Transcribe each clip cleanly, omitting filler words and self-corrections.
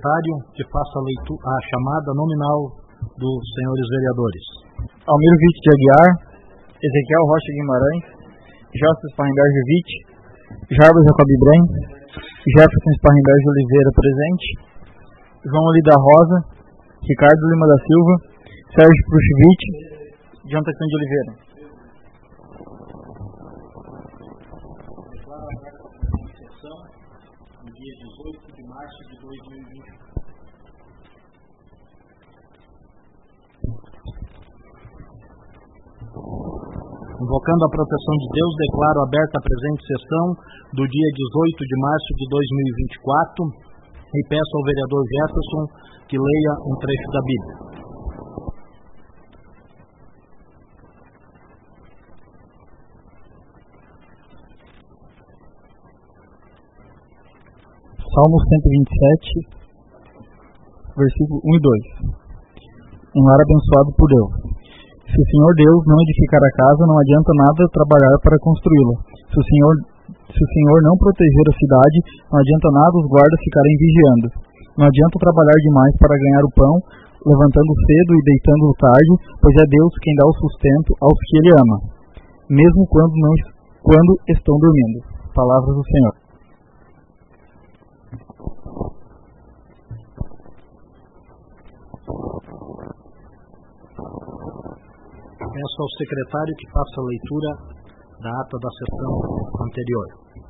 secretário que faça a chamada nominal dos senhores vereadores. Almiro Vitti de Aguiar, Ezequiel Rocha Guimarães, José Sparrenberg Vitti, Jarbas Jacob Ibrahim, Jefferson Sparrenberg de Oliveira presente, João Olida Rosa, Ricardo Lima da Silva, Sérgio Pruchvich, Jonathan de Oliveira. Declaro aberta a sessão no dia 18 de março de 2020. Invocando a proteção de Deus, declaro aberta a presente sessão do dia 18 de março de 2024 e peço ao vereador Jefferson que leia um trecho da Bíblia. Salmo 127, versículo 1 e 2. Um lar abençoado por Deus. Se o Senhor Deus não edificar a casa, não adianta nada trabalhar para construí-la. Se o Senhor não proteger a cidade, não adianta nada os guardas ficarem vigiando. Não adianta trabalhar demais para ganhar o pão, levantando cedo e deitando tarde, pois é Deus quem dá o sustento aos que Ele ama, mesmo quando estão dormindo. Palavras do Senhor. Peço ao secretário que faça a leitura da ata da sessão anterior.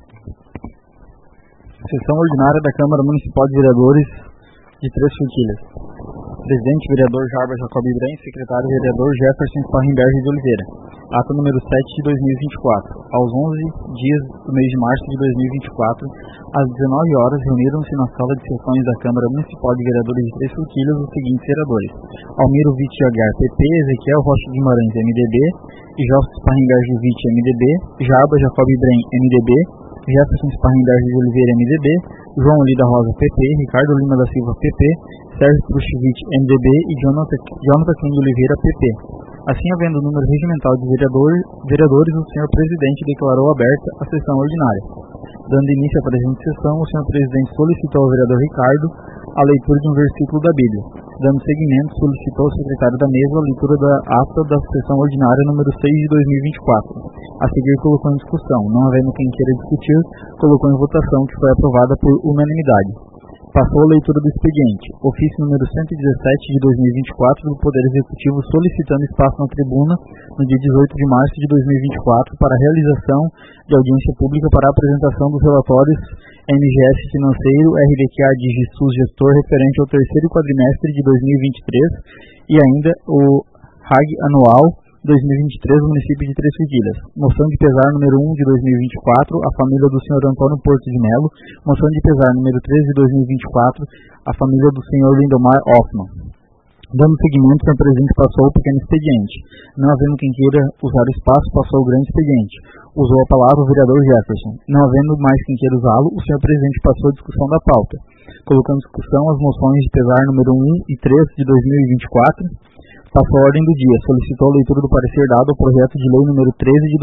Sessão ordinária da Câmara Municipal de Vereadores de Três Forquilhas. Presidente, vereador Jarbas Jacob Ibrahim, secretário, vereador Jefferson Sparrenberg de Oliveira. Ata número 7 de 2024. Aos 11 dias do mês de março de 2024, às 19 horas, reuniram-se na sala de sessões da Câmara Municipal de Vereadores de Três Forquilhas os seguintes vereadores: Almiro Vitti de Aguiar, PP, Ezequiel Rocha Guimarães, MDB, José Sparrenberg Vitti, MDB, Jarbas Jacob Ibrahim, MDB, Jefferson Sparrenberg de Oliveira, MDB, João Olida Rosa, PP, Ricardo Lima da Silva, PP, Sérgio Pruchvich, MDB e Jonathan de Oliveira, PP. Assim, havendo o número regimental de vereadores, o senhor presidente declarou aberta a sessão ordinária. Dando início à presente sessão, o senhor presidente solicitou ao vereador Ricardo a leitura de um versículo da Bíblia. Dando seguimento, solicitou ao secretário da mesa a leitura da ata da sessão ordinária número 6 de 2024. A seguir, colocou em discussão. Não havendo quem queira discutir, colocou em votação, que foi aprovada por unanimidade. Passou a leitura do expediente. Ofício número 117 de 2024 do Poder Executivo solicitando espaço na tribuna no dia 18 de março de 2024 para a realização de audiência pública para a apresentação dos relatórios MGS Financeiro, RDQA de GISUS Gestor referente ao terceiro quadrimestre de 2023 e ainda o RAG Anual 2023 do município de Três Forquilhas. Moção de pesar número 1 de 2024, a família do senhor Antônio Porto de Melo. Moção de pesar número 13 de 2024, a família do senhor Lindomar Hoffman. Dando seguimento, o senhor presidente passou o pequeno expediente. Não havendo quem queira usar o espaço, passou o grande expediente. Usou a palavra o vereador Jefferson. Não havendo mais quem queira usá-lo, o senhor presidente passou a discussão da pauta. Colocando em discussão as moções de pesar número 1 e 3 de 2024, passou a ordem do dia, solicitou a leitura do parecer dado ao projeto de lei número 13 de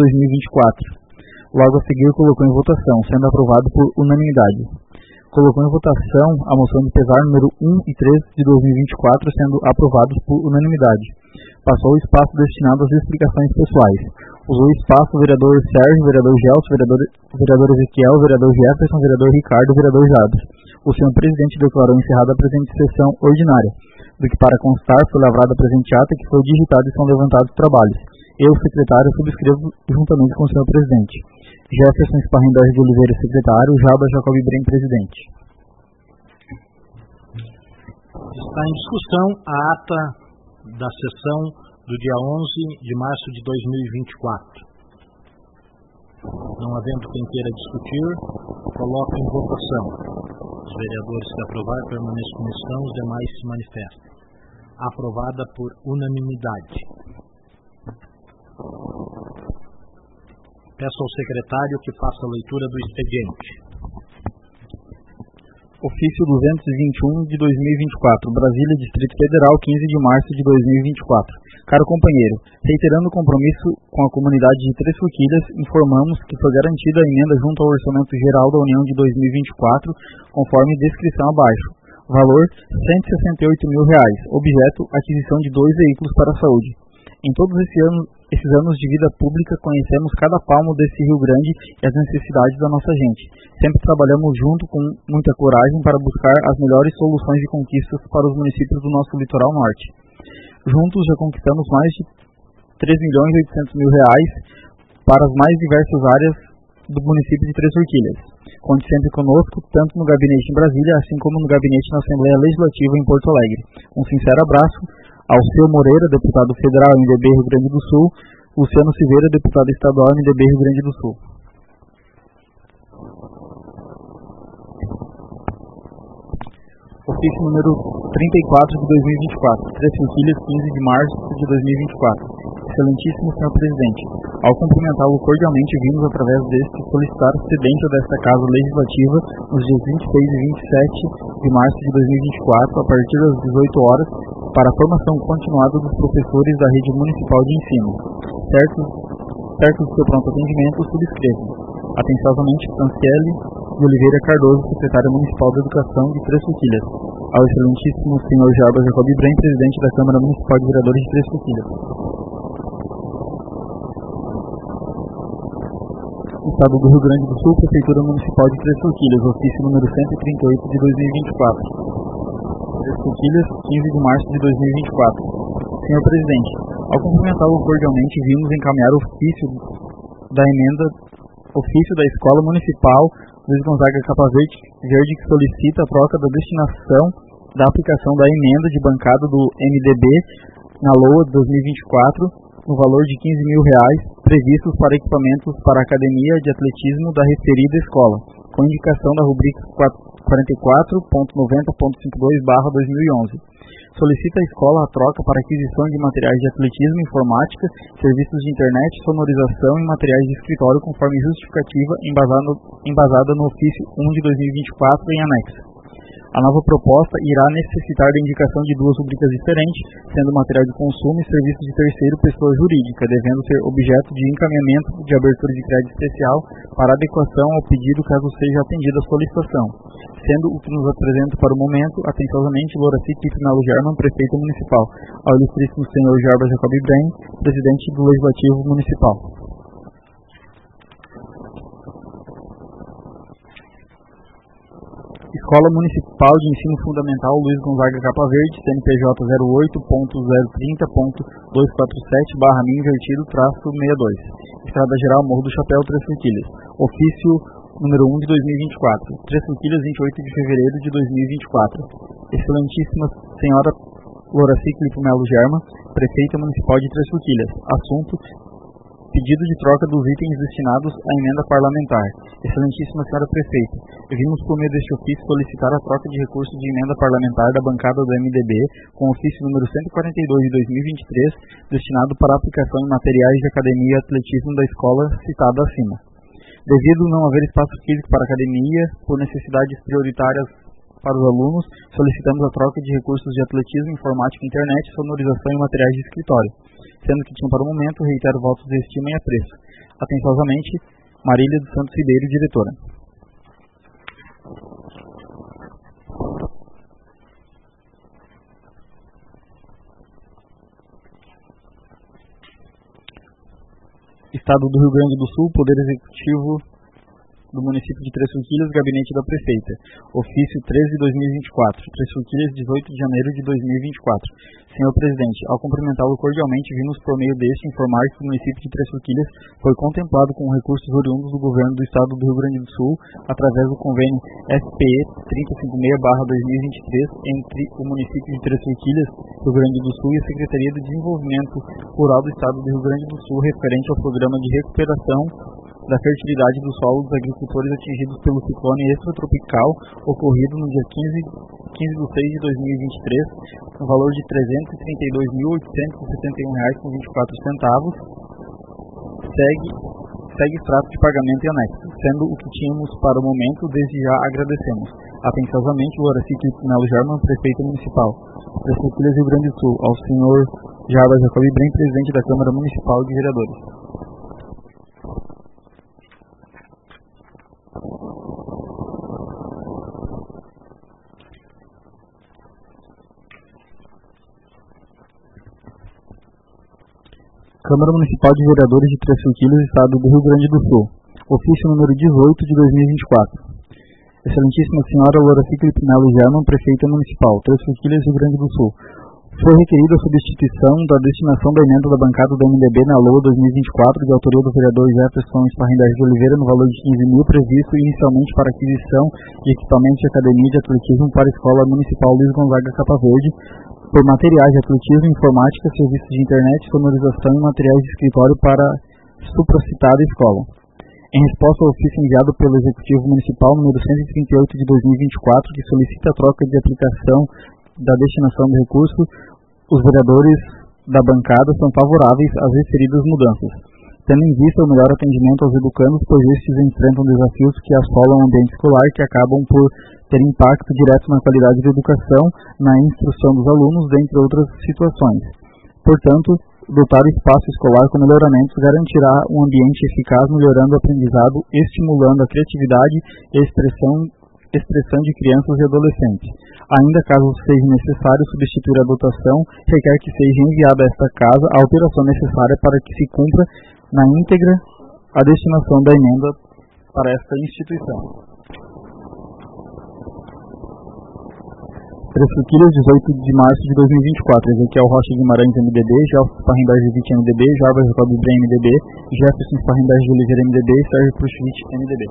2024. Logo a seguir, colocou em votação, sendo aprovado por unanimidade. Colocou em votação a moção de pesar número 1 e 3 de 2024, sendo aprovados por unanimidade. Passou o espaço destinado às explicações pessoais. Usou o espaço o vereador Sérgio, vereador Gelson, vereador Ezequiel, vereador Jefferson, vereador Ricardo, vereador Jarbas. O senhor presidente declarou encerrada a presente sessão ordinária, do que para constar foi lavrada a presente ata que foi digitada e são levantados trabalhos. Eu, secretário, subscrevo juntamente com o senhor presidente. Jefferson Sparrenberg de Oliveira, secretário, Jarbas Jacob Ibrahim, presidente. Está em discussão a ata da sessão do dia 11 de março de 2024. Não havendo quem queira discutir, coloco em votação. Os vereadores que aprovar permaneçam como estão, os demais se manifestem. Aprovada por unanimidade. Peço ao secretário que faça a leitura do expediente. Ofício 221 de 2024, Brasília, Distrito Federal, 15 de março de 2024. Caro companheiro, reiterando o compromisso com a comunidade de Três Forquilhas, informamos que foi garantida a emenda junto ao Orçamento Geral da União de 2024, conforme descrição abaixo. valor R$168 mil, objeto aquisição de 2 veículos para a saúde. Em todos esses anos de vida pública, conhecemos cada palmo desse Rio Grande e as necessidades da nossa gente. Sempre trabalhamos junto com muita coragem para buscar as melhores soluções e conquistas para os municípios do nosso litoral norte. Juntos já conquistamos mais de R$3.800.000 para as mais diversas áreas do município de Três Forquilhas. Conte sempre conosco, tanto no gabinete em Brasília, assim como no gabinete na Assembleia Legislativa em Porto Alegre. Um sincero abraço ao Seu Moreira, deputado federal MDB Rio Grande do Sul, Luciano Silveira, deputado estadual MDB Rio Grande do Sul. Ofício número 34 de 2024, Três Forquilhas, 15 de março de 2024. Excelentíssimo senhor presidente, ao cumprimentá-lo cordialmente, vimos através deste solicitar cedência desta Casa Legislativa nos dias 26 e 27 de março de 2024, a partir das 18 horas, para a formação continuada dos professores da rede municipal de ensino. Certo do seu pronto atendimento, subscrevo. Atenciosamente, Franciele de Oliveira Cardoso, secretária municipal de Educação de Três Forquilhas. Ao excelentíssimo senhor Jarbas Jacob Ibrahim, presidente da Câmara Municipal de Vereadores de Três Forquilhas. Estado do Rio Grande do Sul, Prefeitura Municipal de Três Forquilhas, ofício número 138 de 2024. Três Forquilhas, 15 de março de 2024. Senhor Presidente, ao cumprimentá-lo cordialmente, vimos encaminhar ofício da Escola Municipal Luiz Gonzaga Capa Verde, que solicita a troca da destinação da aplicação da emenda de bancada do MDB na LOA de 2024, no valor de R$15 mil, previstos para equipamentos para a Academia de Atletismo da referida escola, com indicação da rubrica 44.90.52/2011. Solicita à escola a troca para aquisição de materiais de atletismo, informática, serviços de internet, sonorização e materiais de escritório conforme justificativa embasada no ofício 1 de 2024 em anexo. A nova proposta irá necessitar da indicação de 2 rubricas diferentes, sendo material de consumo e serviços de terceiro pessoa jurídica, devendo ser objeto de encaminhamento de abertura de crédito especial para adequação ao pedido caso seja atendida a solicitação. Sendo o que nos apresenta para o momento, atenciosamente, Loraci Melo German, prefeito municipal, ao ilustríssimo senhor Jarbas Jacob Ibrahim, presidente do Legislativo Municipal. Escola Municipal de Ensino Fundamental Luiz Gonzaga Capa Verde, CNPJ 08.030.247/min-62, Estrada Geral Morro do Chapéu, Três Forquilhas. Ofício número 1 de 2024, Três Forquilhas, 28 de fevereiro de 2024. Excelentíssima senhora Loraci Melo German, prefeita municipal de Três Forquilhas. Assunto: pedido de troca dos itens destinados à emenda parlamentar. Excelentíssima senhora prefeita, vimos por meio deste ofício solicitar a troca de recursos de emenda parlamentar da bancada do MDB com ofício número 142 de 2023, destinado para aplicação em materiais de academia e atletismo da escola citada acima. Devido não haver espaço físico para a academia, por necessidades prioritárias para os alunos, solicitamos a troca de recursos de atletismo, informática, internet, sonorização e materiais de escritório, sendo que tinham para o momento, reitero votos de estima e apreço. Atenciosamente, Marília dos Santos Ribeiro, diretora. Estado do Rio Grande do Sul, Poder Executivo do município de Três Forquilhas, Gabinete da Prefeita. Ofício 13 de 2024, Três Forquilhas, 18 de janeiro de 2024. Senhor Presidente, ao cumprimentá-lo cordialmente, vimos por meio deste informar que o município de Três Forquilhas foi contemplado com recursos oriundos do Governo do Estado do Rio Grande do Sul, através do convênio FPE 356/2023, entre o município de Três Forquilhas, Rio Grande do Sul, e a Secretaria de Desenvolvimento Rural do Estado do Rio Grande do Sul, referente ao programa de recuperação da fertilidade do solo dos agricultores atingidos pelo ciclone extratropical ocorrido no dia 15 de 6 de 2023, no valor de R$332.871,24. Segue extrato de pagamento e anexo, sendo o que tínhamos para o momento, desde já agradecemos. Atenciosamente, Loraci Melo German, prefeito municipal, Três Forquilhas, Rio Grande do Sul, ao senhor Jarbas Jacob Ibrahim, presidente da Câmara Municipal de Vereadores. Câmara Municipal de Vereadores de Três Forquilhas, Estado do Rio Grande do Sul. Ofício número 18 de 2024. Excelentíssima Senhora Loura Filipe Melo German, Prefeita Municipal, Três Forquilhas, Rio Grande do Sul. Foi requerida a substituição da destinação da emenda da bancada do MDB na LOA 2024, de autoria do vereador Jefferson Sparrenberg de Oliveira, no valor de 15 mil, previsto inicialmente para aquisição de equipamentos de academia de atletismo para a Escola Municipal Luiz Gonzaga Capa Verde, por materiais de atletismo, informática, serviços de internet, sonorização e materiais de escritório para supracitada escola. Em resposta ao ofício enviado pelo Executivo Municipal número 138 de 2024, que solicita a troca de aplicação da destinação do recurso, os vereadores da bancada são favoráveis às referidas mudanças, tendo em vista o melhor atendimento aos educandos, pois estes enfrentam desafios que assolam o ambiente escolar, que acabam por ter impacto direto na qualidade da educação, na instrução dos alunos, dentre outras situações. Portanto, dotar o espaço escolar com melhoramentos garantirá um ambiente eficaz, melhorando o aprendizado, estimulando a criatividade e a expressão de crianças e adolescentes. Ainda, caso seja necessário substituir a dotação, requer que seja enviada a esta casa a alteração necessária para que se cumpra na íntegra a destinação da emenda para esta instituição. Três Forquilhas, 18 de março de 2024. Ezequiel Rocha Guimarães, MDB, Gelson Sparrenberg de Witt, MDB, Jarbas Jacob Ibrahim, MDB, Jefferson Sparrenberg de Oliveira, MDB, Sérgio Pruschwitz, MDB.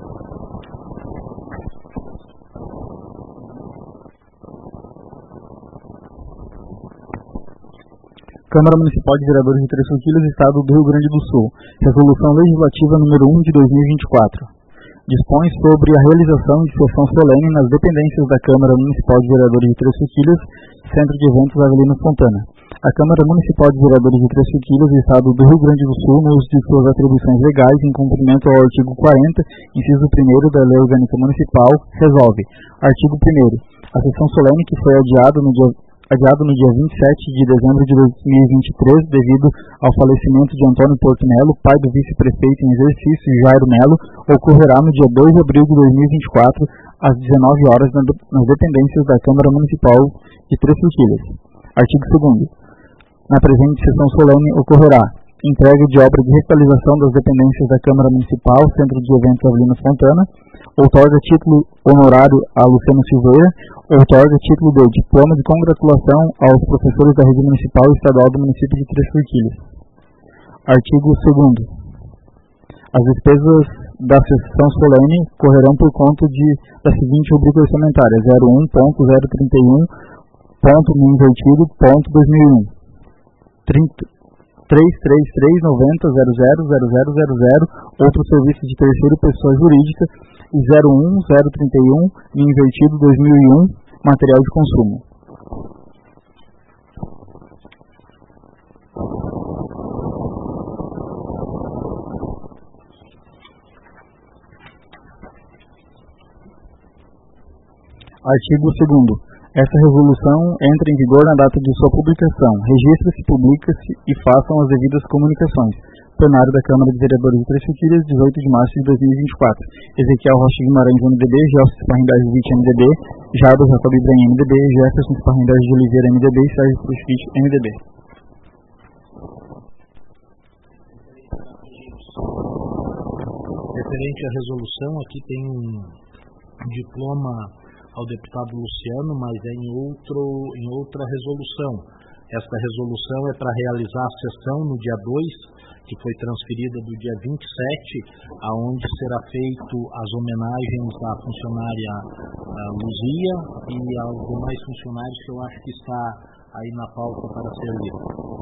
Câmara Municipal de Vereadores de Três Forquilhas, Estado do Rio Grande do Sul. Resolução Legislativa número 1 de 2024. Dispõe sobre a realização de sessão solene nas dependências da Câmara Municipal de Vereadores de Três Forquilhas, Centro de Eventos Avelino Fontana. A Câmara Municipal de Vereadores de Três Forquilhas, Estado do Rio Grande do Sul, no uso de suas atribuições legais, em cumprimento ao artigo 40, inciso 1º da Lei Orgânica Municipal, resolve. Artigo 1º. A sessão solene que foi adiado no dia 27 de dezembro de 2023, devido ao falecimento de Antônio Porto Melo, pai do vice-prefeito em exercício, Jairo Melo, ocorrerá no dia 2 de abril de 2024, às 19 horas, nas dependências da Câmara Municipal de Três Forquilhas. Artigo 2º. Na presente sessão solene ocorrerá entrega de obra de revitalização das dependências da Câmara Municipal, Centro de Eventos Avelino Fontana, outorga título honorário a Luciano Silveira, outorga título de diploma de congratulação aos professores da rede municipal e estadual do município de Três Forquilhas. Artigo 2º. As despesas da sessão solene correrão por conta da seguinte rubrica orçamentária: 01.031.2001, 333900000, outros serviços de terceiro pessoa jurídica, e 01031, invertido 2001, material de consumo. Artigo 2º. Essa resolução entra em vigor na data de sua publicação. Registra-se, publica-se e façam as devidas comunicações. Plenário da Câmara de Vereadores de Três Forquilhas, 18 de março de 2024. Ezequiel Rocha Guimarães, MDB, Gelson Sparrenberg de Witt, MDB, Jarbas Jacob Ibrahim, MDB, Jefferson Sparrenberg de Oliveira, MDB e Sérgio Pruschwitz, MDB. Referente à resolução, aqui tem um diploma ao deputado Luciano, mas é em outra resolução. Esta resolução é para realizar a sessão no dia 2, que foi transferida do dia 27, aonde será feito as homenagens à funcionária Luzia e aos demais funcionários, que eu acho que está aí na pauta para ser lido.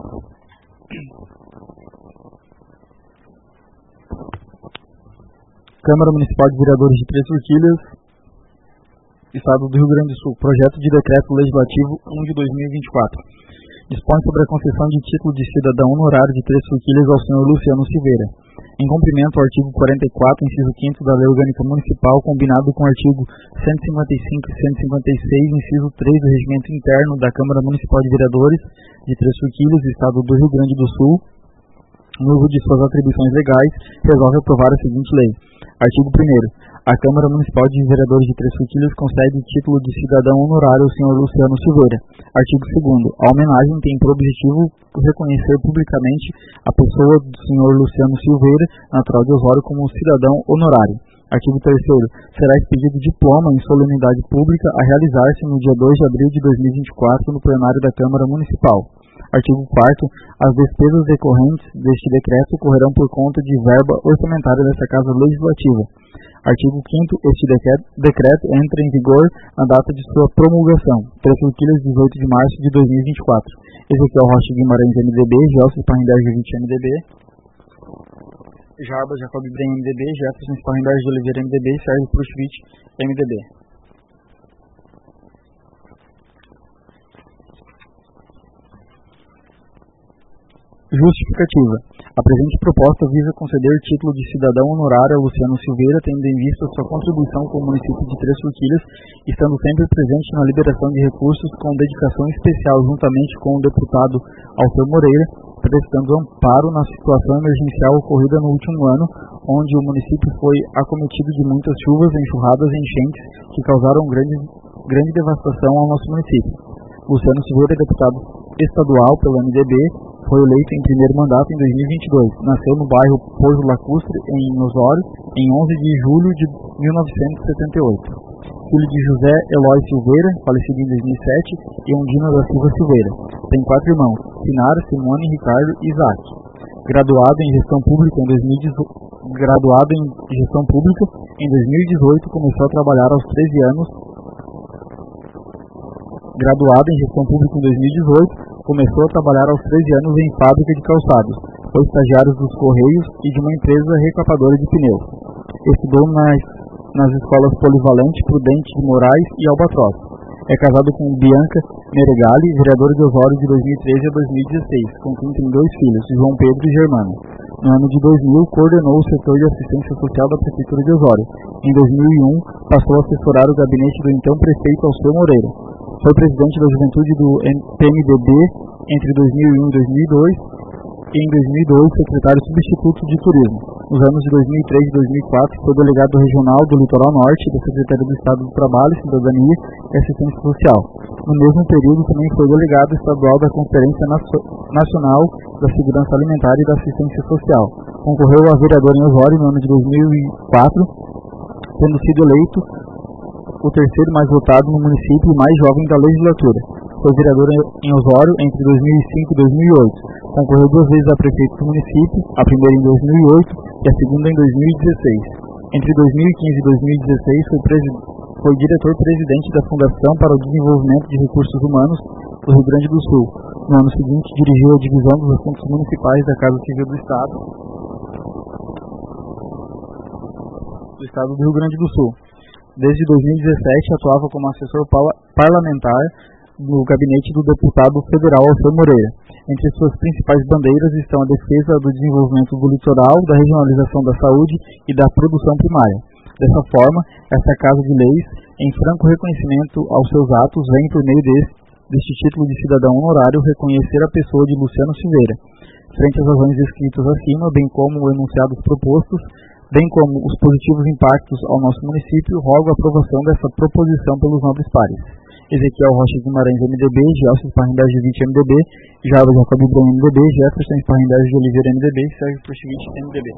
Câmara Municipal de Vereadores de Três Forquilhas, Estado do Rio Grande do Sul. Projeto de Decreto Legislativo 1 de 2024. Dispõe sobre a concessão de título de cidadão honorário de Três Forquilhas ao senhor Luciano Silveira, em cumprimento ao artigo 44, inciso 5º da Lei Orgânica Municipal, combinado com o artigo 155 e 156, inciso 3 do Regimento Interno da Câmara Municipal de Vereadores de Três Forquilhas, Estado do Rio Grande do Sul, no uso de suas atribuições legais, resolve aprovar a seguinte lei. Artigo 1º. A Câmara Municipal de Vereadores de Três Frutilhas concede o título de cidadão honorário ao Sr. Luciano Silveira. Artigo 2º. A homenagem tem por objetivo reconhecer publicamente a pessoa do Sr. Luciano Silveira, natural de Osório, como cidadão honorário. Artigo 3º. Será expedido diploma em solenidade pública a realizar-se no dia 2 de abril de 2024 no plenário da Câmara Municipal. Artigo 4º. As despesas decorrentes deste decreto correrão por conta de verba orçamentária desta Casa Legislativa. Artigo 5º. Este decreto entra em vigor na data de sua promulgação. Três Frutilhas, 18 de março de 2024. Ezequiel Rocha Guimarães, MDB. Gelson Sparrenberg, MDB. Jarbas Jacob Ibrahim, MDB. Jefferson Sparrenberg de Oliveira, MDB. Sérgio Prushvich, MDB. Justificativa. A presente proposta visa conceder título de cidadão honorário a Luciano Silveira, tendo em vista sua contribuição com o município de Três Frutilhas, estando sempre presente na liberação de recursos com dedicação especial juntamente com o deputado Alceu Moreira, prestando amparo na situação emergencial ocorrida no último ano, onde o município foi acometido de muitas chuvas, enxurradas e enchentes que causaram grande devastação ao nosso município. Luciano Silveira, deputado estadual pelo MDB, foi eleito em primeiro mandato em 2022. Nasceu no bairro Pouso Lacustre, em Osório, em 11 de julho de 1978. Filho de José Eloy Silveira, falecido em 2007, e Undina da Silva Silveira. Tem 4 irmãos, Sinara, Simone, Ricardo e Isaac. Graduado em Gestão Pública em 2018, começou a trabalhar aos 13 anos. Graduado em Gestão Pública em 2018, começou a trabalhar aos 13 anos em fábrica de calçados. Foi estagiário dos Correios e de uma empresa recapadora de pneus. Estudou nas escolas Polivalente, Prudente de Moraes e Albatroz. É casado com Bianca Meregali, vereadora de Osório de 2013 a 2016, com quem tem 2 filhos, João Pedro e Germano. No ano de 2000, coordenou o setor de assistência social da Prefeitura de Osório. Em 2001, passou a assessorar o gabinete do então prefeito Alceu Moreira. Foi presidente da Juventude do PMDB entre 2001 e 2002 e em 2002 secretário substituto de Turismo. Nos anos de 2003 e 2004 foi delegado regional do Litoral Norte da Secretaria do Estado do Trabalho, Cidadania e Assistência Social. No mesmo período também foi delegado estadual da Conferência Nacional da Segurança Alimentar e da Assistência Social. Concorreu a vereador em Osório no ano de 2004, tendo sido eleito o terceiro mais votado no município e mais jovem da legislatura. Foi vereador em Osório entre 2005 e 2008. Concorreu 2 vezes a prefeito do município, a primeira em 2008 e a segunda em 2016. Entre 2015 e 2016 foi diretor-presidente da Fundação para o Desenvolvimento de Recursos Humanos do Rio Grande do Sul. No ano seguinte, dirigiu a divisão dos assuntos municipais da Casa Civil do Estado do Rio Grande do Sul. Desde 2017, atuava como assessor parlamentar no gabinete do deputado federal Alceu Moreira. Entre suas principais bandeiras estão a defesa do desenvolvimento do litoral, da regionalização da saúde e da produção primária. Dessa forma, esta Casa de Leis, em franco reconhecimento aos seus atos, vem por meio deste título de cidadão honorário reconhecer a pessoa de Luciano Silveira. Frente às razões descritas acima, bem como os enunciados propostos, bem como os positivos impactos ao nosso município, rogo a aprovação dessa proposição pelos nobres pares. Ezequiel Rocha Guimarães, MDB, Gelson Sparrenberg de MDB, Jarbas Jacob Ibrahim, MDB, Jefferson Sparrenberg de Oliveira, MDB, Sérgio Prushvich, MDB.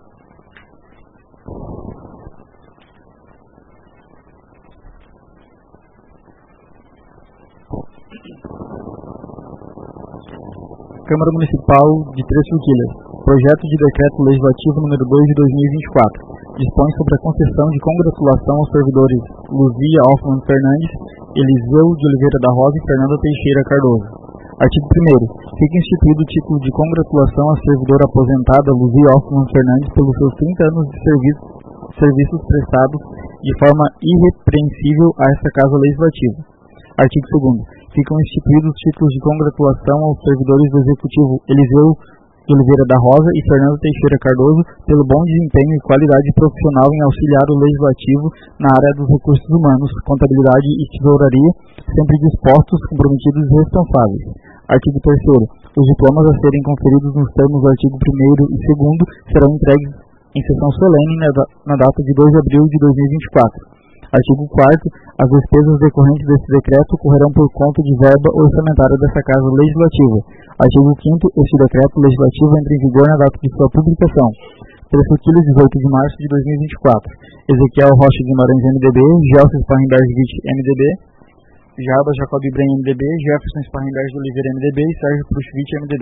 Câmara Municipal de Três Frutilhas. Projeto de Decreto Legislativo número 2 de 2024. Dispõe sobre a concessão de congratulação aos servidores Luzia Hoffmann Fernandes, Eliseu de Oliveira da Rosa e Fernanda Teixeira Cardoso. Artigo 1º. Fica instituído o título de congratulação à servidora aposentada Luzia Hoffmann Fernandes pelos seus 30 anos de serviços prestados de forma irrepreensível a esta Casa Legislativa. Artigo 2º. Ficam instituídos os títulos de congratulação aos servidores do Executivo Eliseu de Oliveira da Rosa e Fernanda Teixeira Cardoso pelo bom desempenho e qualidade profissional em auxiliar o Legislativo na área dos recursos humanos, contabilidade e tesouraria, sempre dispostos, comprometidos e responsáveis. Artigo 3º. Os diplomas a serem conferidos nos termos do artigo 1º e 2º serão entregues em sessão solene na data de 2 de abril de 2024. Artigo 4º. As despesas decorrentes deste decreto correrão por conta de verba orçamentária desta Casa Legislativa. Artigo 5º. Este decreto legislativo entra em vigor na data de sua publicação. Três Forquilhas, 18 de março de 2024. Ezequiel Rocha Guimarães, MDB. Gelson Sparrenberg-Witt, MDB. Jarbas Jacob Ibrahim, MDB. Jefferson Sparrenberg de Oliveira, MDB. E Sérgio Prushvich, MDB.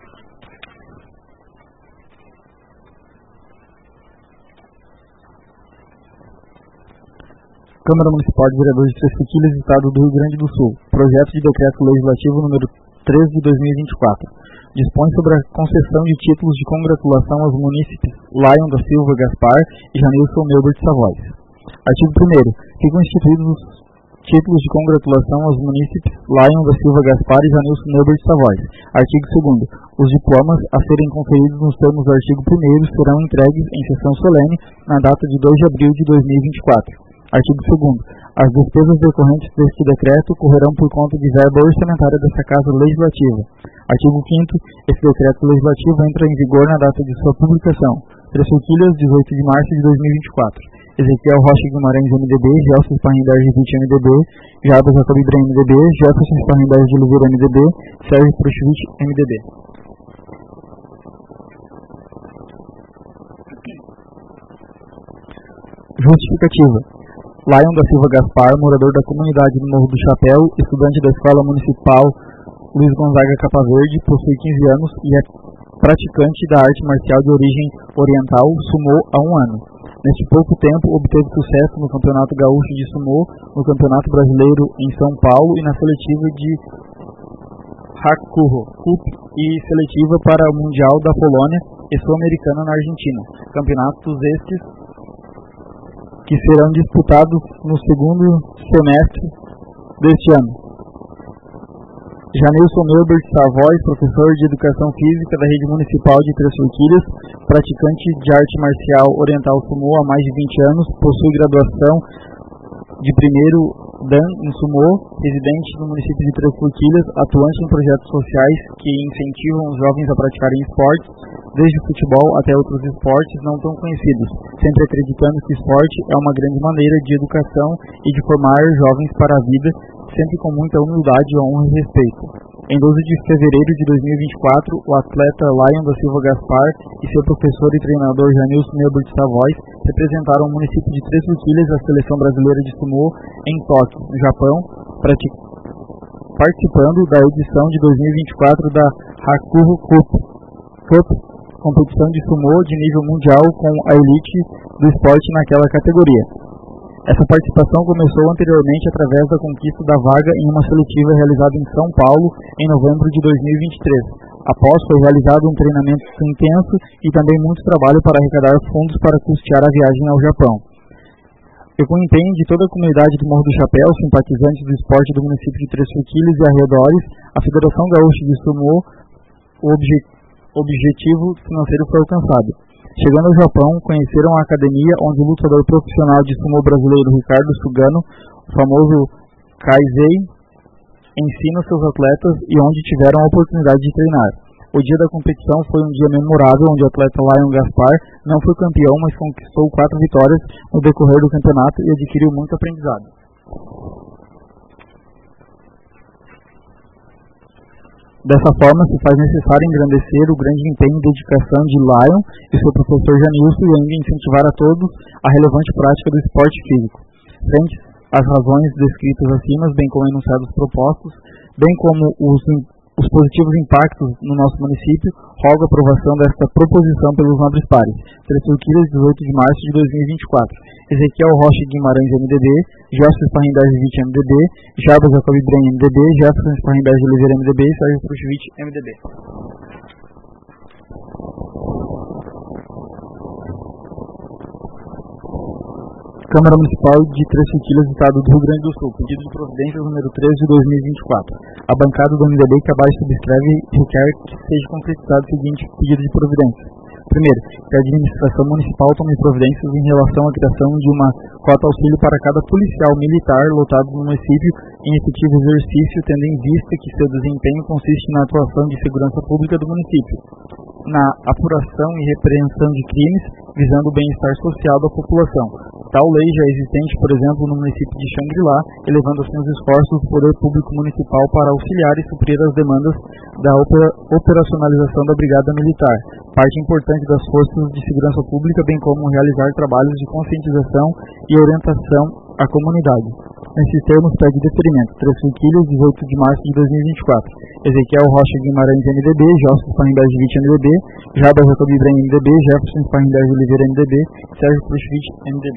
Câmara Municipal de Vereadores de Três Forquilhas, Estado do Rio Grande do Sul. Projeto de Decreto Legislativo número 13 de 2024. Dispõe sobre a concessão de títulos de congratulação aos munícipes Lion da Silva Gaspar e Janilson Neubert Savois. Artigo 1º. Ficam instituídos os títulos de congratulação aos munícipes Lion da Silva Gaspar e Janilson Neubert Savois. Artigo 2º. Os diplomas a serem conferidos nos termos do artigo 1º serão entregues em sessão solene na data de 2 de abril de 2024. Artigo 2º. As despesas decorrentes deste decreto correrão por conta de verba orçamentária desta Casa Legislativa. Artigo 5º. Este decreto legislativo entra em vigor na data de sua publicação. Três Forquilhas, 18 de março de 2024. Ezequiel Rocha Guimarães, MDB. Gelson Sparrenberg-Witt, MDB. Jarbas Jacob Ibrahim, MDB. Jefferson Sparrenberg de Oliveira, MDB. Sérgio Prushvich, MDB. Justificativa. Lion da Silva Gaspar, morador da comunidade do Morro do Chapéu, estudante da Escola Municipal Luiz Gonzaga Capa Verde, possui 15 anos e é praticante da arte marcial de origem oriental, sumô, há 1 ano. Neste pouco tempo, obteve sucesso no Campeonato Gaúcho de Sumô, no Campeonato Brasileiro em São Paulo e na seletiva de Hakuho Cup e seletiva para o Mundial da Polônia e Sul-Americana na Argentina. Campeonatos estes que serão disputados no segundo semestre deste ano. Janilson Neubert Savois, professor de Educação Física da Rede Municipal de Três Forquilhas, praticante de arte marcial oriental sumô há mais de 20 anos, possui graduação de primeiro Dan em sumô, residente no município de Três Forquilhas, atuante em projetos sociais que incentivam os jovens a praticarem esportes, desde o futebol até outros esportes não tão conhecidos, sempre acreditando que o esporte é uma grande maneira de educação e de formar jovens para a vida, sempre com muita humildade, honra e respeito. Em 12 de fevereiro de 2024, o atleta Lion da Silva Gaspar e seu professor e treinador Janilson Neubert Savois representaram o município de Três Forquilhas à Seleção Brasileira de Sumô em Tóquio, no Japão, participando da edição de 2024 da Hakuho Cup, competição de sumô de nível mundial com a elite do esporte naquela categoria. Essa participação começou anteriormente através da conquista da vaga em uma seletiva realizada em São Paulo em novembro de 2023. Após foi realizado um treinamento intenso e também muito trabalho para arrecadar fundos para custear a viagem ao Japão. Eu, com o empenho de toda a comunidade do Morro do Chapéu, simpatizantes do esporte do município de Três Forquilhas e arredores, a Federação Gaúcha de Sumô, o objetivo financeiro foi alcançado. Chegando ao Japão, conheceram a academia onde o lutador profissional de sumô brasileiro Ricardo Sugano, o famoso Kaisei, ensina seus atletas e onde tiveram a oportunidade de treinar. O dia da competição foi um dia memorável onde o atleta Lion Gaspar não foi campeão, mas conquistou 4 vitórias no decorrer do campeonato e adquiriu muito aprendizado. Dessa forma, se faz necessário engrandecer o grande empenho e dedicação de Lion e seu professor Janilson e ainda incentivar a todos a relevante prática do esporte físico. Frente às razões descritas acima, bem como enunciados propostos, bem como os positivos impactos no nosso município, rogo a aprovação desta proposição pelos nobres pares. Três Forquilhas, 18 de março de 2024. Ezequiel Rocha Guimarães, MDB. Gelson Sparrenberg-Witt, MDB. Jarbas Jacob Ibrahim, MDB. Jefferson Sparrenberg de Oliveira, MDB. Sérgio Prushvich, MDB. Câmara Municipal de Três Forquilhas, Estado do Rio Grande do Sul. Pedido de providências número 13 de 2024. A bancada do MDB que abaixo subscreve requer que seja concretizado o seguinte pedido de providência. Primeiro, que a administração municipal tome providências em relação à criação de uma cota auxílio para cada policial militar lotado no município em efetivo exercício, tendo em vista que seu desempenho consiste na atuação de segurança pública do município, na apuração e repreensão de crimes, visando o bem-estar social da população. Tal lei já é existente, por exemplo, no município de Xangri-Lá, elevando assim os esforços do poder público municipal para auxiliar e suprir as demandas da operacionalização da Brigada Militar, parte importante das forças de segurança pública, bem como realizar trabalhos de conscientização e orientação à comunidade. Nesses termos, pede deferimento. 3 Forquilhas, 18 de março de 2024. Ezequiel Rocha Guimarães, MDB, Joseph Sparrenberg Witt, MDB, Jabas Jacob Ibrahim, MDB, Jefferson Sparrenberg Oliveira, MDB, Sérgio Prushvich, MDB.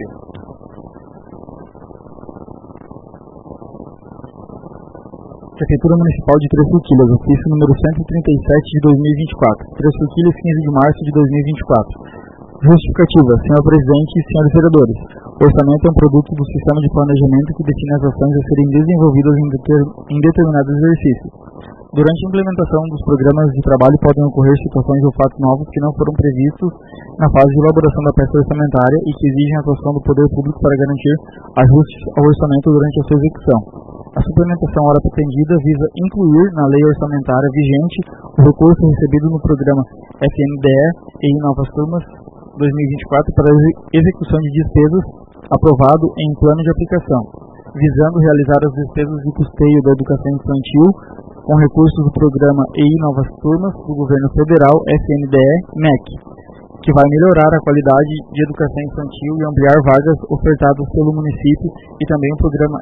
Prefeitura Municipal de Três Forquilhas, ofício número 137 de 2024. Três Forquilhas, 15 de março de 2024. Justificativa, senhor presidente e senhores vereadores. O orçamento é um produto do sistema de planejamento que define as ações a serem desenvolvidas em determinados exercícios. Durante a implementação dos programas de trabalho podem ocorrer situações ou fatos novos que não foram previstos na fase de elaboração da peça orçamentária e que exigem a atuação do poder público para garantir ajustes ao orçamento durante a sua execução. A suplementação ora pretendida visa incluir na lei orçamentária vigente o recurso recebido no programa FNDE e em Novas Turmas 2024 para a execução de despesas aprovado em plano de aplicação, visando realizar as despesas de custeio da educação infantil com recursos do programa EI Novas Turmas do Governo Federal FNDE-MEC, que vai melhorar a qualidade de educação infantil e ampliar vagas ofertadas pelo município, e também o programa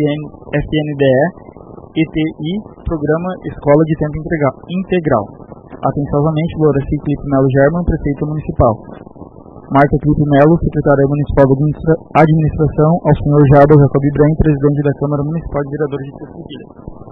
FNDE-ETI, Programa Escola de Tempo Integral. Atenciosamente, Loraci Clipe Melo German, Prefeito Municipal. Marta Clipe Melo, Secretária Municipal de Administração, ao senhor Jabas Jacob Ibrahim, Presidente da Câmara Municipal de Vereadores de Três Forquilhas.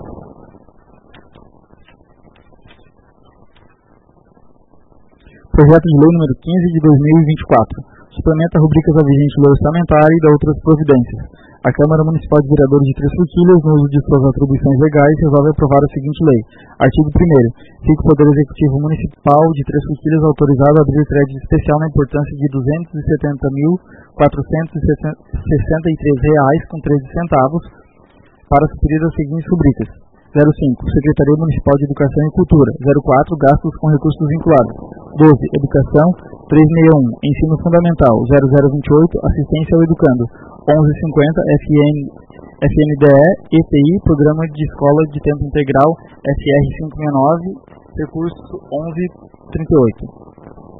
Projeto de Lei número 15 de 2024. Suplementa rubricas da vigente lei orçamentária e da outras providências. A Câmara Municipal de Vereadores de Três Forquilhas, no uso de suas atribuições legais, resolve aprovar a seguinte lei. Artigo 1º. Fica o Poder Executivo Municipal de Três Forquilhas autorizado a abrir crédito especial na importância de R$270.463,13 para suprir as seguintes rubricas. 05. Secretaria Municipal de Educação e Cultura. 04. Gastos com recursos vinculados. 12. Educação. 361. Ensino Fundamental. 0028. Assistência ao Educando. 1150. FNDE, ETI, Programa de Escola de Tempo Integral. FR 569. Recurso 1138.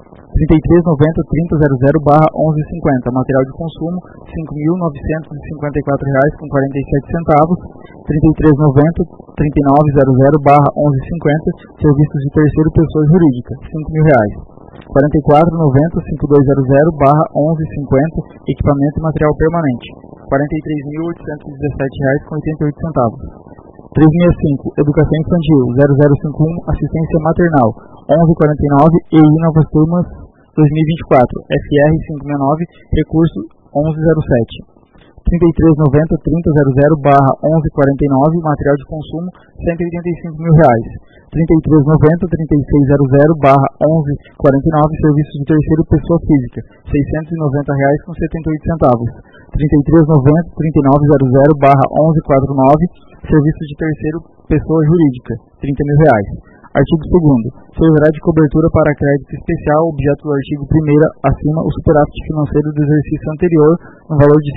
3390-3000/1150, material de consumo R$5.954,47, 3390-3900/1150, serviços de terceiro pessoa jurídica, R$5.000, 4490-5200/1150, equipamento e material permanente, R$43.817,88. 365, Educação Infantil, 0051, Assistência Maternal, 1149, EI Novas Turmas 2024, FR 569, recurso 1107. 3390-3000/1149, material de consumo R$185.000. 3390-3600/1149, serviços de terceiro pessoa física, R$690,78. 3390-3900/1149, serviços de terceiro pessoa jurídica, R$30.000. Artigo 2º. Servirá de cobertura para crédito especial, objeto do artigo 1º, acima, o superávit financeiro do exercício anterior, no valor de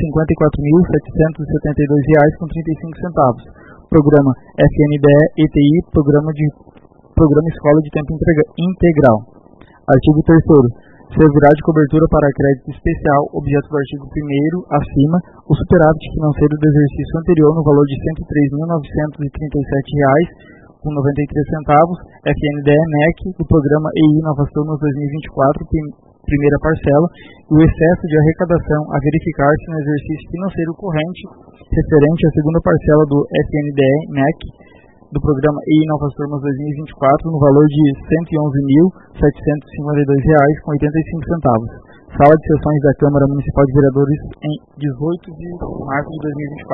R$54.772,35. Programa FNDE, ETI, Programa Escola de Tempo Integral. Artigo 3º. Servirá de cobertura para crédito especial, objeto do artigo 1º, acima, o superávit financeiro do exercício anterior, no valor de R$103.937,93, FNDE-MEC, do Programa EI Novas Turmas 2024, primeira parcela, e o excesso de arrecadação a verificar-se no exercício financeiro corrente, referente à segunda parcela do FNDE-MEC, do Programa EI Novas Turmas 2024, no valor de R$111.752,85. Sala de Sessões da Câmara Municipal de Vereadores em 18 de março de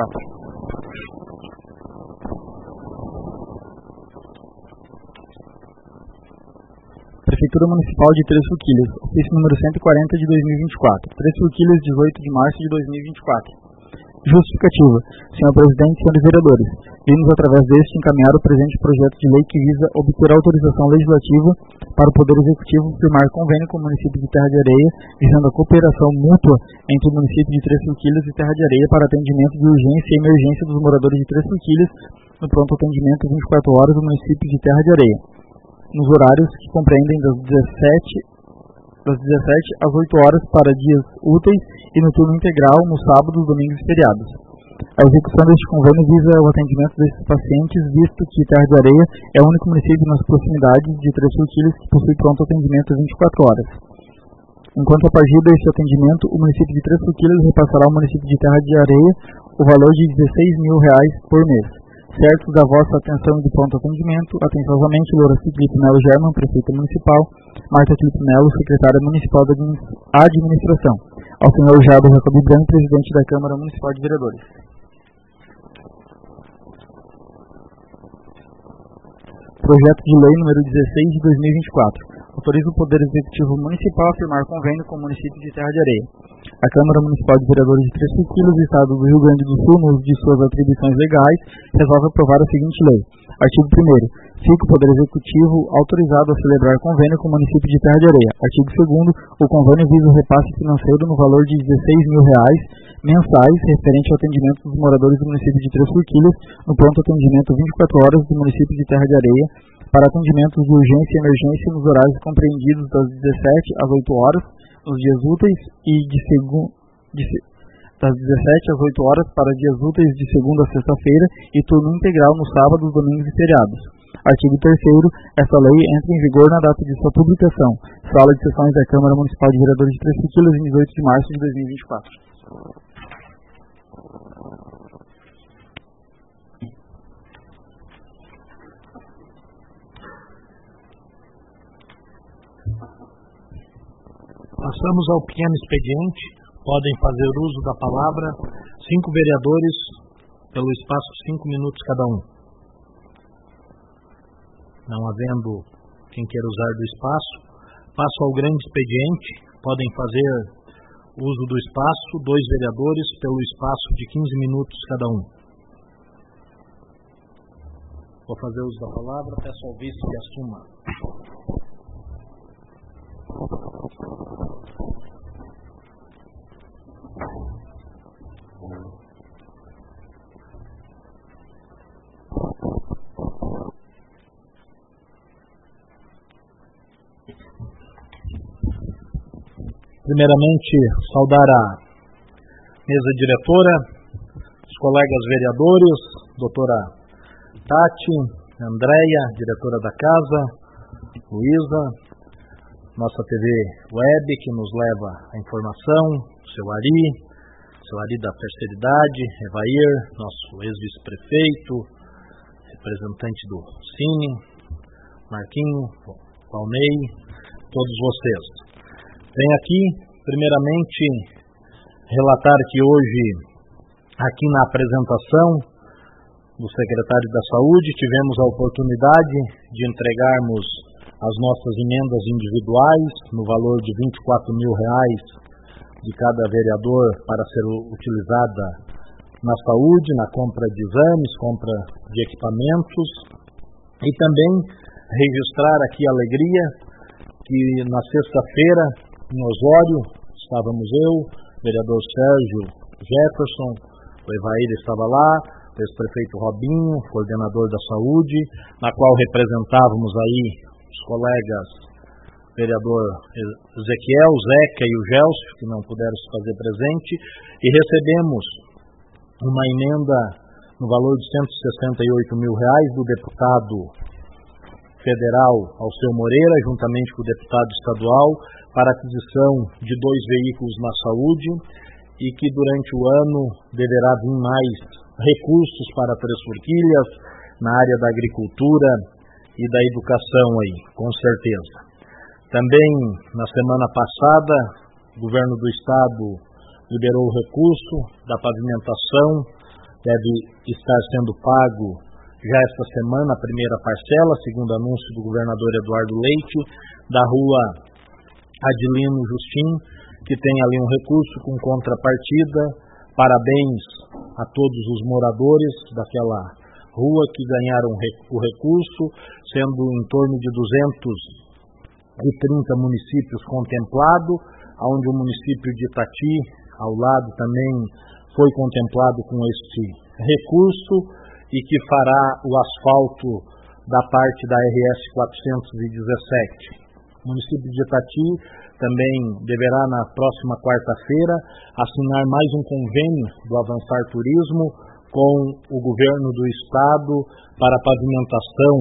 2024. Prefeitura Municipal de Três Forquilhas, ofício número 140 de 2024. Três Forquilhas, 18 de março de 2024. Justificativa. Senhor Presidente, senhores vereadores, vimos através deste encaminhar o presente projeto de lei que visa obter autorização legislativa para o Poder Executivo firmar convênio com o município de Terra de Areia, visando a cooperação mútua entre o município de Três Forquilhas e Terra de Areia para atendimento de urgência e emergência dos moradores de Três Forquilhas no pronto atendimento 24 horas do município de Terra de Areia, nos horários que compreendem das 17 às 8 horas para dias úteis e no turno integral nos sábados, domingos e feriados. A execução deste convênio visa o atendimento desses pacientes, visto que Terra de Areia é o único município nas proximidades de Três Forquilhas que possui pronto atendimento 24 horas. Enquanto a partir deste atendimento, o município de Três Forquilhas repassará ao município de Terra de Areia o valor de R$16.000 por mês. Certo da vossa atenção de pronto atendimento, atenciosamente, Loura Filipe Melo German, prefeita municipal, Marta Filipe Melo, secretária municipal da administração, ao senhor Jabo Jacobi Branco, presidente da Câmara Municipal de Vereadores. Projeto de Lei número 16 de 2024. Autoriza o Poder Executivo Municipal a firmar convênio com o município de Terra de Areia. A Câmara Municipal de Vereadores de Três Forquilhas, Estado do Rio Grande do Sul, no uso de suas atribuições legais, resolve aprovar a seguinte lei. Artigo 1º. Fica o Poder Executivo autorizado a celebrar convênio com o município de Terra de Areia. Artigo 2º. O convênio visa o repasse financeiro no valor de R$16.000 mensais referente ao atendimento dos moradores do município de Três Forquilhas no pronto atendimento 24 horas do município de Terra de Areia para atendimentos de urgência e emergência nos horários compreendidos das 17 às 8 horas nos dias úteis e das 17 às 8 horas para dias úteis de segunda a sexta-feira e turno integral nos sábados, domingos e feriados. Artigo 3º. Esta lei entra em vigor na data de sua publicação. Sala de sessões da Câmara Municipal de Vereadores de Três Forquilhas, em 18 de março de 2024. Passamos ao pequeno expediente. Podem fazer uso da palavra 5 vereadores pelo espaço de 5 minutos cada um. Não havendo quem queira usar do espaço, passo ao grande expediente. Podem fazer uso do espaço 2 vereadores pelo espaço de 15 minutos cada um. Vou fazer uso da palavra, peço ao vice que assuma. Primeiramente, saudar a mesa diretora, os colegas vereadores, doutora Tati, Andréia, diretora da casa, Luísa, nossa TV web que nos leva a informação, seu Ari da terceira idade, Evair, nosso ex-vice-prefeito, representante do Cine, Marquinho, Valnei, todos vocês. Venho aqui, primeiramente, relatar que hoje, aqui na apresentação do secretário da Saúde, tivemos a oportunidade de entregarmos as nossas emendas individuais no valor de R$24.000 de cada vereador para ser utilizada na saúde, na compra de exames, compra de equipamentos, e também registrar aqui a alegria que na sexta-feira, em Osório, estávamos eu, o vereador Sérgio Jefferson, o Evair estava lá, o ex-prefeito Robinho, coordenador da saúde, na qual representávamos aí os colegas vereador Ezequiel, Zeca e o Gelcio, que não puderam se fazer presente, e recebemos uma emenda no valor de R$168.000 do deputado federal Alceu Moreira, juntamente com o deputado estadual, para aquisição de 2 veículos na saúde e que durante o ano deverá vir mais recursos para Três Forquilhas, na área da agricultura e da educação aí, com certeza. Também, na semana passada, o governo do estado liberou o recurso da pavimentação, deve estar sendo pago já esta semana a primeira parcela, segundo anúncio do governador Eduardo Leite, da rua Adilino Justim, que tem ali um recurso com contrapartida Parabéns a todos os moradores daquela rua que ganharam o recurso, sendo em torno de 230 municípios contemplados, onde o município de Itati, ao lado, também foi contemplado com este recurso e que fará o asfalto da parte da RS 417. O município de Itati também deverá, na próxima quarta-feira, assinar mais um convênio do Avançar Turismo com o governo do estado para a pavimentação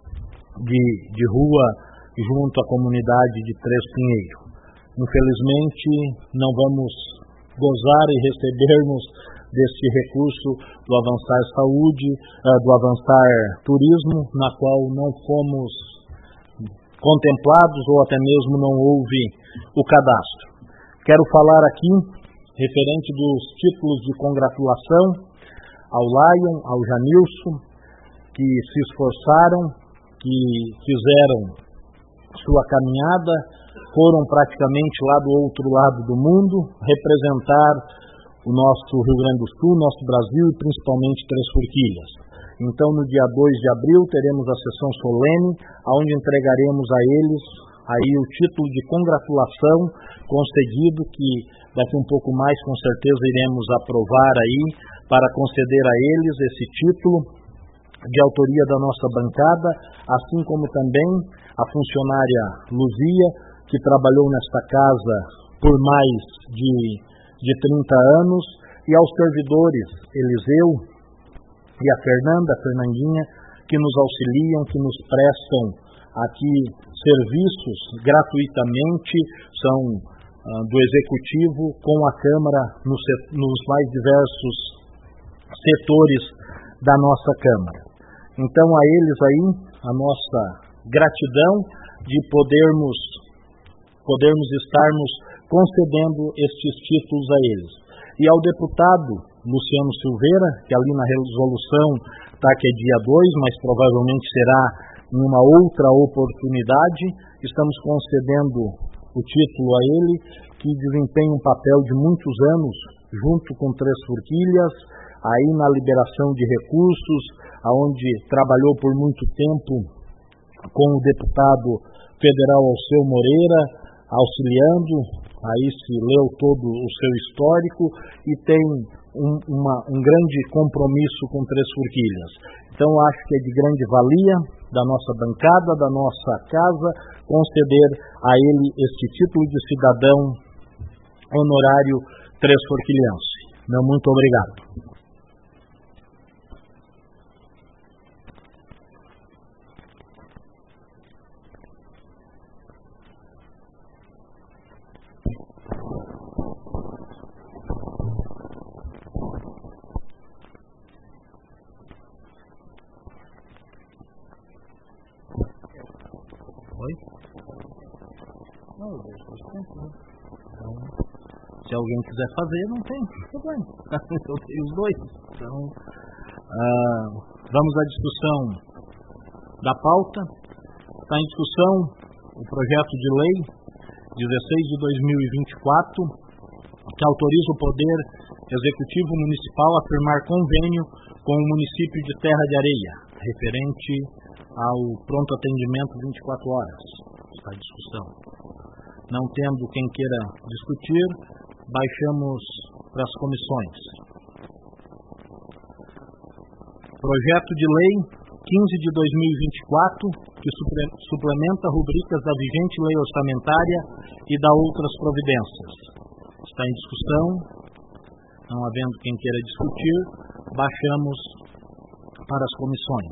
de rua junto à comunidade de Três Pinheiro. Infelizmente, não vamos gozar e recebermos deste recurso do Avançar Saúde, do Avançar Turismo, na qual não fomos contemplados ou até mesmo não houve o cadastro. Quero falar aqui, referente dos títulos de congratulação, ao Lion, ao Janilson, que se esforçaram, que fizeram sua caminhada, foram praticamente lá do outro lado do mundo, representar o nosso Rio Grande do Sul, nosso Brasil e principalmente Três Forquilhas. Então, no dia 2 de abril, teremos a sessão solene, onde entregaremos a eles aí o título de congratulação concedido, que daqui um pouco mais, com certeza, iremos aprovar aí, para conceder a eles esse título de autoria da nossa bancada, assim como também a funcionária Luzia, que trabalhou nesta casa por mais de 30 anos, e aos servidores Eliseu e a Fernandinha, que nos auxiliam, que nos prestam aqui serviços gratuitamente, são do Executivo com a Câmara nos mais diversos setores da nossa Câmara. Então, a eles aí, a nossa gratidão de podermos estarmos concedendo estes títulos a eles. E ao deputado Luciano Silveira, que ali na resolução está que é dia 2, mas provavelmente será em uma outra oportunidade, estamos concedendo o título a ele, que desempenha um papel de muitos anos junto com Três Forquilhas, aí na liberação de recursos, aonde trabalhou por muito tempo com o deputado federal Alceu Moreira, auxiliando, aí se leu todo o seu histórico e tem um grande compromisso com Três Forquilhas. Então acho que é de grande valia da nossa bancada, da nossa casa, conceder a ele este título de cidadão honorário Três Forquilhense. Meu muito obrigado. Oi? Não, eu deixo os tempos. Então, se alguém quiser fazer, não tem problema. Eu tenho os dois. Então, vamos à discussão da pauta. Está em discussão o projeto de lei 16 de 2024, que autoriza o Poder Executivo Municipal a firmar convênio com o município de Terra de Areia, referente ao pronto atendimento 24 horas. Está em discussão. Não tendo quem queira discutir, baixamos para as comissões. Projeto de lei 15 de 2024, que suplementa rubricas da vigente lei orçamentária e da outras providências. Está em discussão. Não havendo quem queira discutir, baixamos para as comissões.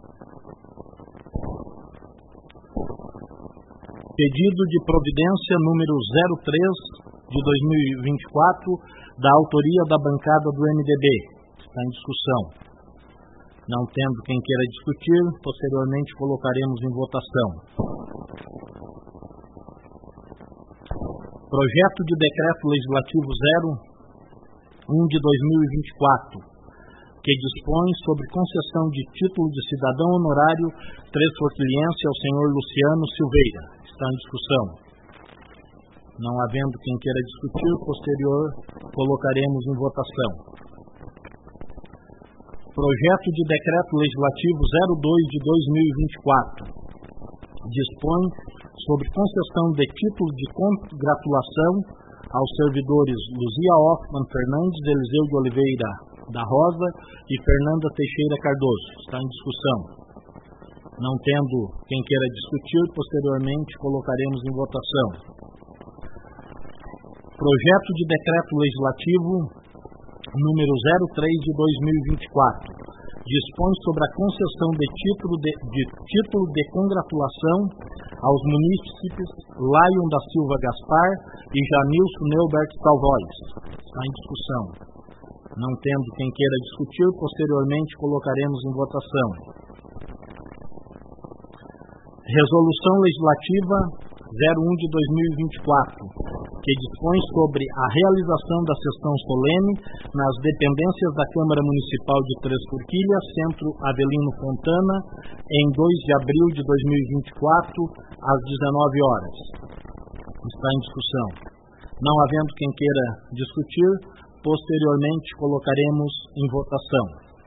Pedido de providência número 03 de 2024, da autoria da bancada do MDB. Está em discussão. Não tendo quem queira discutir, posteriormente colocaremos em votação. Projeto de Decreto Legislativo 01 de 2024, que dispõe sobre concessão de título de cidadão honorário Três Forquilhense ao senhor Luciano Silveira. Está em discussão. Não havendo quem queira discutir, posterior colocaremos em votação. Projeto de Decreto Legislativo 02 de 2024 dispõe sobre concessão de título de congratulação aos servidores Luzia Hoffmann Fernandes, Eliseu de Oliveira da Rosa e Fernanda Teixeira Cardoso. Está em discussão. Não tendo quem queira discutir, posteriormente colocaremos em votação. Projeto de Decreto Legislativo número 03 de 2024 dispõe sobre a concessão de título de congratulação aos munícipes Laion da Silva Gaspar e Janilson Neubert Salvois. Está em discussão. Não tendo quem queira discutir, posteriormente colocaremos em votação. Resolução Legislativa 01 de 2024, que dispõe sobre a realização da sessão solene nas dependências da Câmara Municipal de Três Forquilhas, Centro Avelino Fontana, em 2 de abril de 2024, às 19 horas. Está em discussão. Não havendo quem queira discutir, posteriormente colocaremos em votação.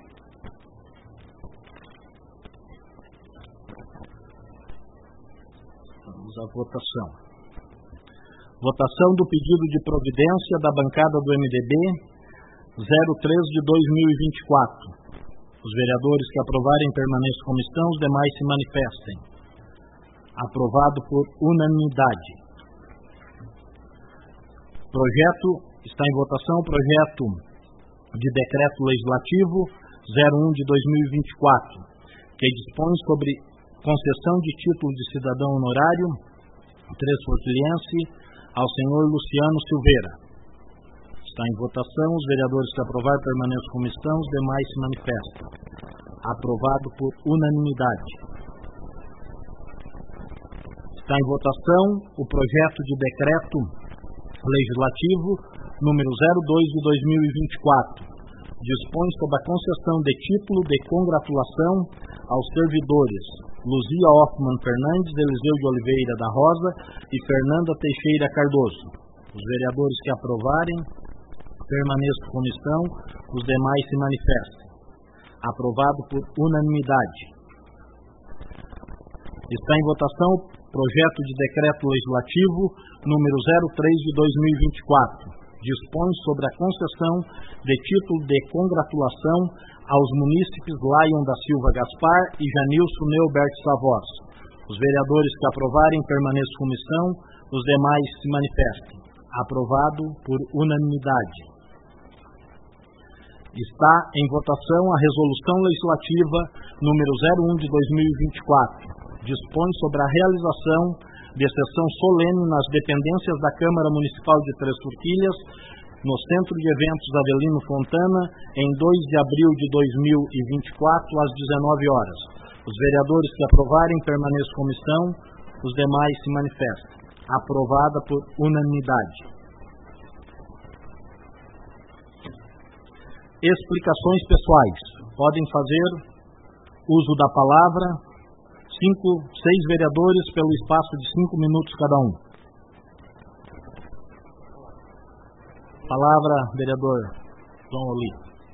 Vamos à votação. Votação do pedido de providência da bancada do MDB 03 de 2024. Os vereadores que aprovarem permaneçam como estão, os demais se manifestem. Aprovado por unanimidade. Projeto, está em votação o projeto de decreto legislativo 01 de 2024, que dispõe sobre concessão de título de cidadão honorário Três Forquilhense ao senhor Luciano Silveira. Está em votação. Os vereadores que aprovar permaneçam como estão, os demais se manifestam. Aprovado por unanimidade. Está em votação o projeto de decreto legislativo número 02 de 2024. Dispõe sobre a concessão de título de congratulação aos servidores Luzia Hoffmann Fernandes, Eliseu de Oliveira da Rosa e Fernanda Teixeira Cardoso. Os vereadores que aprovarem permaneçam como estão, os demais se manifestem. Aprovado por unanimidade. Está em votação o projeto de decreto legislativo número 03 de 2024. Dispõe sobre a concessão de título de congratulação aos munícipes Laion da Silva Gaspar e Janilson Neubert Savós. Os vereadores que aprovarem permaneçam como estão, os demais se manifestem. Aprovado por unanimidade. Está em votação a resolução legislativa número 01 de 2024. Dispõe sobre a realização de sessão solene nas dependências da Câmara Municipal de Três Forquilhas, no Centro de Eventos Avelino Fontana, em 2 de abril de 2024, às 19 horas. Os vereadores que aprovarem permaneçam como estão, os demais se manifestem. Aprovada por unanimidade. Explicações pessoais. Podem fazer uso da palavra 6 vereadores pelo espaço de 5 minutos cada um. Palavra, vereador João Oli.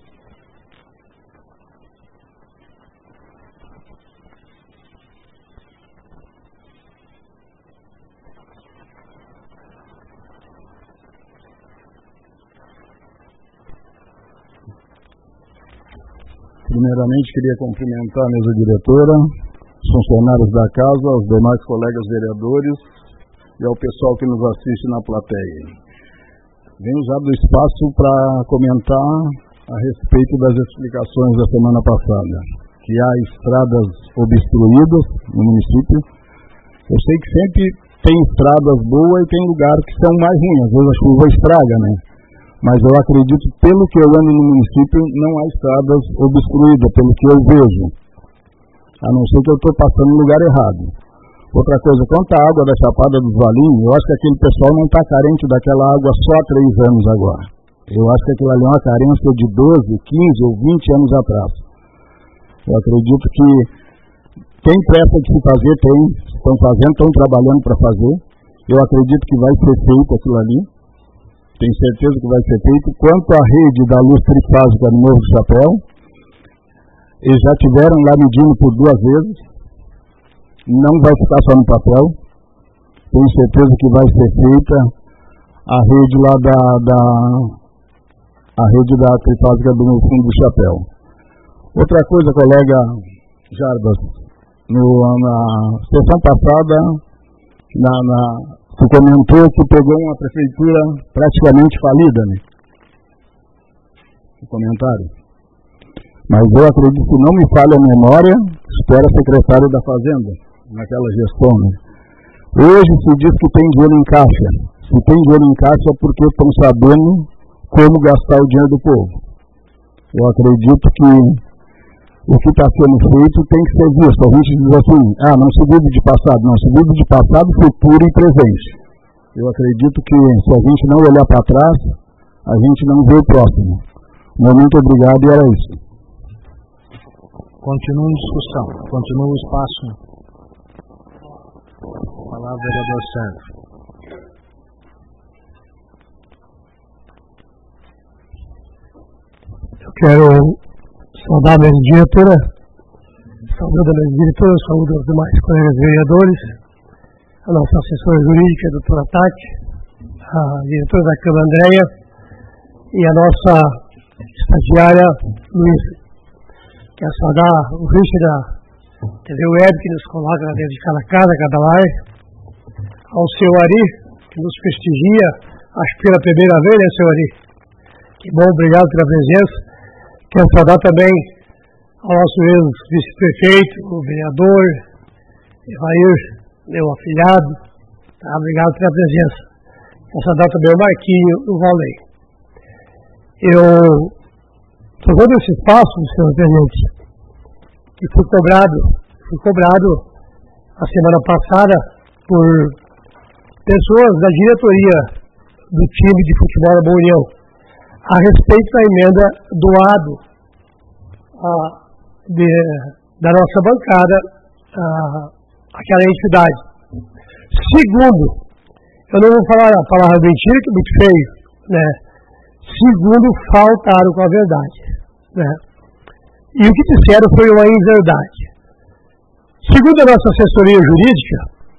Primeiramente, queria cumprimentar a mesa diretora, os funcionários da casa, aos demais colegas vereadores e ao pessoal que nos assiste na plateia. Venho usar do espaço para comentar a respeito das explicações da semana passada, que há estradas obstruídas no município. Eu sei que sempre tem estradas boas e tem lugares que são mais ruins, às vezes a chuva estraga, né? Mas eu acredito, pelo que eu ando no município, não há estradas obstruídas, pelo que eu vejo. A não ser que eu estou passando no lugar errado. Outra coisa, quanto à água da Chapada dos Valinhos, eu acho que aquele pessoal não está carente daquela água só há 3 anos agora. Eu acho que aquilo ali é uma carência de 12, 15 ou 20 anos atrás. Eu acredito que tem pressa de se fazer, estão fazendo, estão trabalhando para fazer. Eu acredito que vai ser feito aquilo ali. Tenho certeza que vai ser feito. Quanto à rede da luz trifásica no Morro do Chapéu, eles já tiveram lá medindo por 2 vezes. Não vai ficar só no papel. Tenho certeza que vai ser feita a rede lá a rede da trifásica do fundo do chapéu. Outra coisa, colega Jarbas, na sessão passada, tu comentou que pegou uma prefeitura praticamente falida, né? O comentário. Mas eu acredito que não me falha a memória, tu era secretário da Fazenda, naquela gestão, né? Hoje se diz que tem dinheiro em caixa. Se tem dinheiro em caixa é porque estão sabendo como gastar o dinheiro do povo. Eu acredito que o que está sendo feito tem que ser visto. A gente diz assim, não se vive de passado. Não, se vive de passado, futuro e presente. Eu acredito que se a gente não olhar para trás, a gente não vê o próximo. Muito obrigado e era isso. Continua em discussão. Continua o espaço. Palavra vereador Sérgio. Eu quero saudar a minha diretora, saúdo os demais colegas vereadores, a nossa assessora jurídica, a doutora Tati, a diretora da Câmara Andréia e a nossa estagiária Luísa. Quero saudar o Richard da TV Web, que nos coloca dentro de cada casa, cada lar, ao seu Ari, que nos prestigia, acho que pela primeira vez, né, seu Ari? Que bom, obrigado pela presença. Quero saudar também ao nosso ex-vice-prefeito, o vereador Evair, meu afilhado. Obrigado pela presença. Quero saudar também o Marquinho e o Valei. Eu estou dando esse espaço, senhor presidente, que fui cobrado a semana passada por pessoas da diretoria do time de futebol da Boa União a respeito da emenda do ADO da nossa bancada àquela entidade. Segundo, eu não vou falar a palavra mentira, que é muito feio, né? Segundo, faltaram com a verdade, né? E o que disseram foi uma inverdade. Segundo a nossa assessoria jurídica,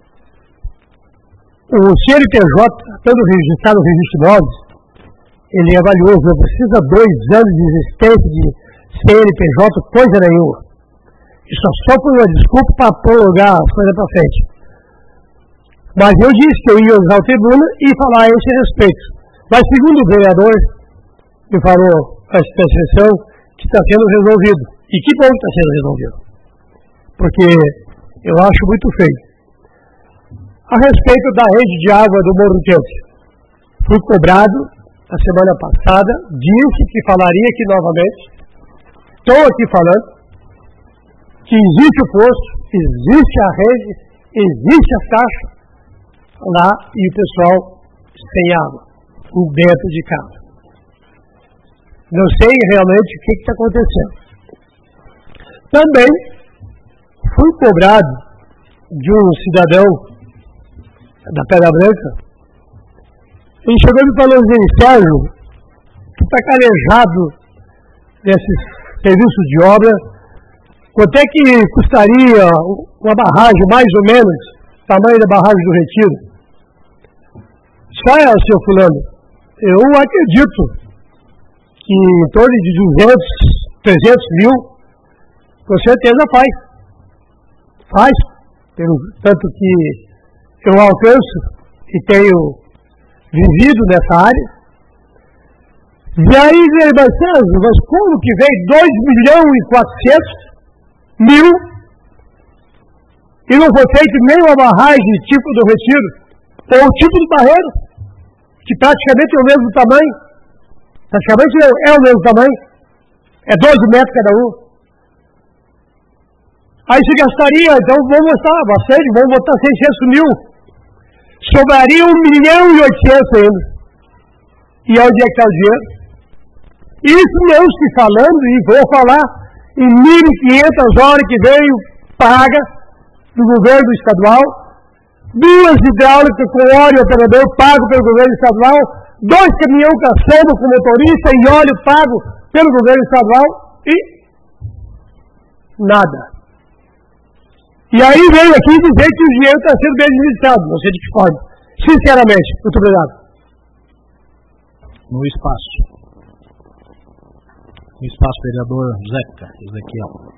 o CNPJ, estando registrado no registro de imóveis, ele é valioso, não precisa 2 anos de existência de CNPJ, coisa nenhuma. Isso só foi uma desculpa para prorrogar a coisa para frente. Mas eu disse que eu ia usar a tribuna e falar a esse respeito. Mas segundo o vereador, me falou a expressão que está sendo resolvido. E que bom que está sendo resolvido. Porque eu acho muito feio. A respeito da rede de água do Morro Quente, fui cobrado a semana passada, disse que falaria aqui novamente, estou aqui falando, que existe o poço, existe a rede, existe a caixa lá e o pessoal sem água, dentro de casa. Não sei realmente o que está acontecendo. Também fui cobrado de um cidadão da Pedra Branca. Ele chegou e me falou assim: Sérgio, tu está calejado desses serviços de obra, quanto é que custaria uma barragem, mais ou menos, tamanho da barragem do Retiro? Só é, seu fulano, eu acredito que em torno de 200, 300 mil, com certeza faz, pelo tanto que eu alcanço e tenho vivido nessa área. E aí ele vai dizer, mas como que vem 2.400.000 e não foi feito nem uma barragem tipo do Retiro, ou tipo do Barreiro, que praticamente é o mesmo tamanho, praticamente é o mesmo tamanho, é 12 metros cada um. Aí se gastaria, então vamos gastar bastante, vamos botar 600 mil. Sobraria 1.800.000 ainda. E onde é que está o dinheiro? Isso não se falando, e vou falar, em 1.500 horas que veio paga do governo estadual 2 hidráulicas com óleo operador pago pelo governo estadual, 2 caminhões caçando com motorista e óleo pago pelo governo estadual e nada. E aí veio aqui dizer que o dinheiro está sendo bem administrado, não sei de que forma. Sinceramente, muito obrigado. No espaço, vereador Zeca Ezequiel.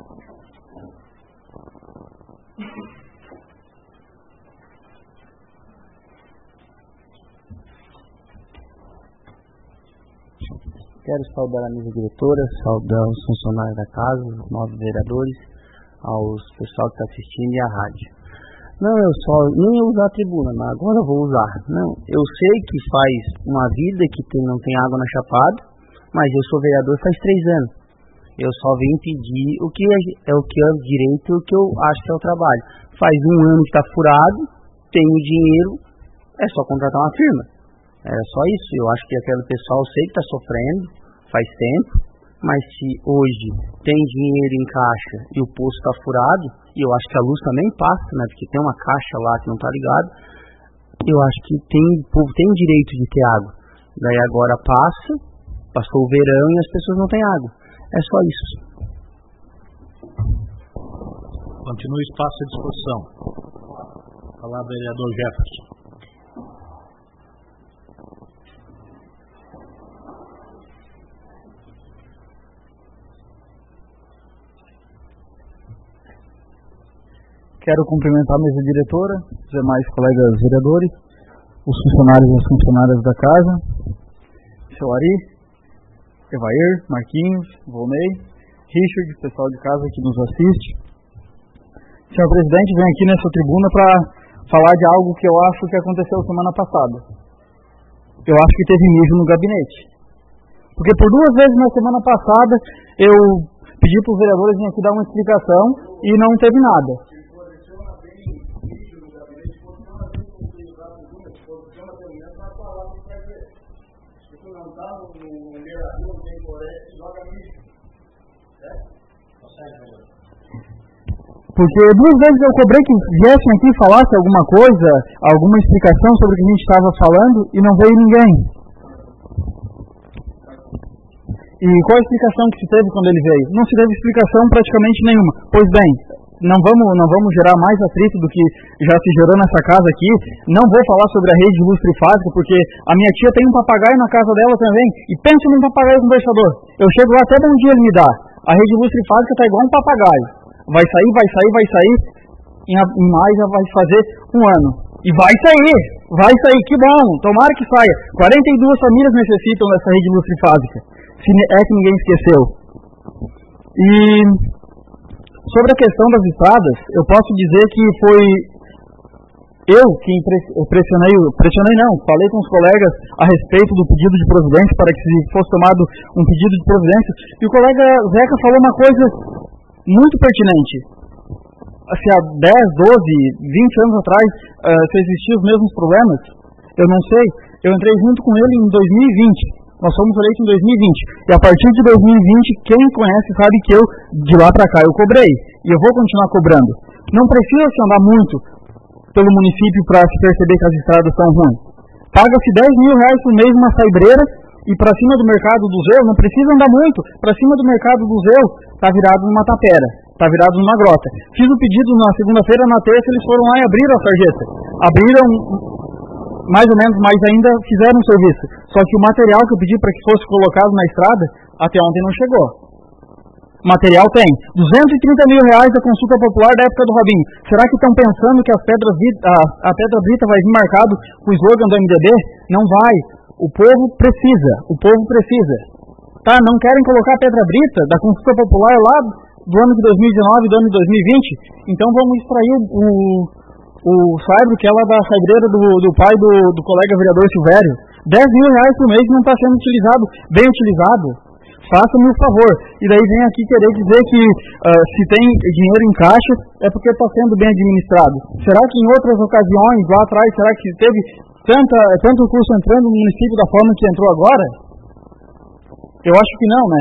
Quero saudar a mesa diretora, saudar os funcionários da casa, os novos vereadores, aos pessoal que está assistindo e a rádio. Não, nem ia usar a tribuna, mas agora eu vou usar. Não, eu sei que faz uma vida que não tem água na Chapada, mas eu sou vereador faz 3 anos. Eu só vim pedir o que é o que é o direito e o que eu acho que é o trabalho. Faz 1 ano que está furado, tenho dinheiro, é só contratar uma firma. Era só isso. Eu acho que aquele pessoal, eu sei que está sofrendo, faz tempo, mas se hoje tem dinheiro em caixa e o poço está furado, e eu acho que a luz também passa, né, porque tem uma caixa lá que não está ligada, eu acho que o povo tem direito de ter água. Daí agora passou o verão e as pessoas não têm água. É só isso. Continua o espaço à disposição. Falar vereador Jefferson. Quero cumprimentar a mesa diretora, os demais colegas vereadores, os funcionários e as funcionárias da casa, seu Ari, Evair, Marquinhos, Volney, Richard, pessoal de casa que nos assiste. Senhor presidente, venho aqui nessa tribuna para falar de algo que eu acho que aconteceu semana passada. Eu acho que teve mijo no gabinete. Porque por 2 vezes na semana passada eu pedi para os vereadores virem aqui dar uma explicação e não teve nada. Porque 2 vezes eu cobrei que viessem aqui e falassem alguma coisa, alguma explicação sobre o que a gente estava falando e não veio ninguém. E qual a explicação que se teve quando ele veio? Não se teve explicação praticamente nenhuma. Pois bem, não vamos gerar mais atrito do que já se gerou nessa casa aqui. Não vou falar sobre a rede de luz trifásica, porque a minha tia tem um papagaio na casa dela também. E pensa num papagaio conversador. Eu chego lá até bom dia ele me dá. A rede de luz trifásica está igual um papagaio. Vai sair. Em maio já vai fazer 1 ano. E vai sair, que bom. Tomara que saia. 42 famílias necessitam dessa rede de luz trifásica. Se é que ninguém esqueceu. E sobre a questão das estradas, eu posso dizer que foi eu que falei com os colegas a respeito do pedido de providência para que fosse tomado um pedido de providência, e o colega Zeca falou uma coisa muito pertinente. Se há 10, 12, 20 anos atrás se existiam os mesmos problemas, eu não sei. Eu entrei junto com ele em 2020. Nós fomos eleitos em 2020. E a partir de 2020, quem conhece sabe que eu, de lá para cá, eu cobrei. E eu vou continuar cobrando. Não precisa se andar muito pelo município para se perceber que as estradas são ruins. Paga-se R$10.000 por mês uma saibreira e para cima do mercado do Zeu, não precisa andar muito. Para cima do mercado do Zeu, está virado numa tapera. Está virado numa grota. Fiz o pedido na segunda-feira, na terça, eles foram lá e abriram a sarjeta. Abriram mais ou menos, mas ainda fizeram um serviço. Só que o material que eu pedi para que fosse colocado na estrada, até ontem não chegou. Material tem. R$230.000 da consulta popular da época do Robinho. Será que estão pensando que a Pedra Brita vai vir marcado com o slogan do MDB? Não vai. O povo precisa. Tá, não querem colocar a Pedra Brita da consulta popular lá do ano de 2019 e do ano de 2020? Então vamos extrair o saibro, que é lá da saibreira do pai do colega vereador Silvério. R$10.000 por mês não está sendo bem utilizado. Faça-me o favor. E daí vem aqui querer dizer que se tem dinheiro em caixa é porque está sendo bem administrado. Será que em outras ocasiões, lá atrás, será que teve tanto recurso entrando no município da forma que entrou agora? Eu acho que não, né?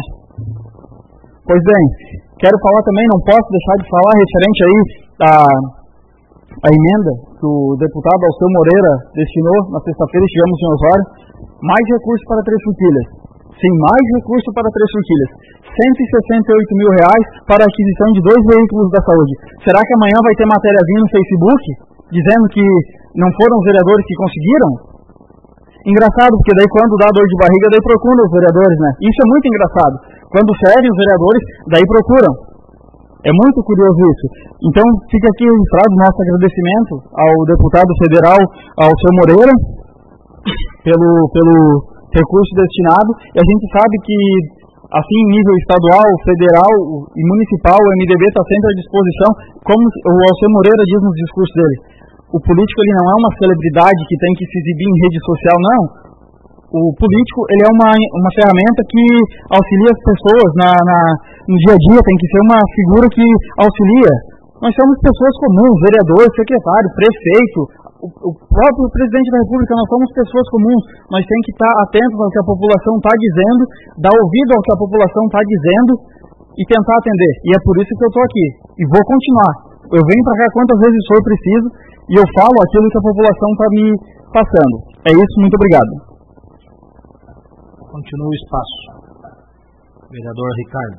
Pois bem, quero falar também, não posso deixar de falar referente aí a emenda que o deputado Alceu Moreira destinou na sexta-feira, estivemos em Osório, mais recursos para Três Forquilhas. Sim, mais recursos para Três Forquilhas. R$168 mil para a aquisição de 2 veículos da saúde. Será que amanhã vai ter matériazinha no Facebook dizendo que não foram os vereadores que conseguiram? Engraçado, porque daí quando dá dor de barriga, daí procuram os vereadores, né? Isso é muito engraçado. Quando ferem os vereadores, daí procuram. É muito curioso isso. Então, fica aqui registrado nosso agradecimento ao deputado federal Alceu Moreira pelo recurso destinado. E a gente sabe que, assim, em nível estadual, federal e municipal, o MDB está sempre à disposição, como o Alceu Moreira diz nos discursos dele. O político ele não é uma celebridade que tem que se exibir em rede social, não. O político ele é uma ferramenta que auxilia as pessoas no dia a dia, tem que ser uma figura que auxilia. Nós somos pessoas comuns, vereador, secretário, prefeito, o próprio presidente da República, nós somos pessoas comuns. Nós temos que estar atentos ao que a população está dizendo, dar ouvido ao que a população está dizendo e tentar atender. E é por isso que eu estou aqui. E vou continuar. Eu venho para cá quantas vezes for preciso e eu falo aquilo que a população está me passando. É isso, muito obrigado. Continua o espaço. Vereador Ricardo.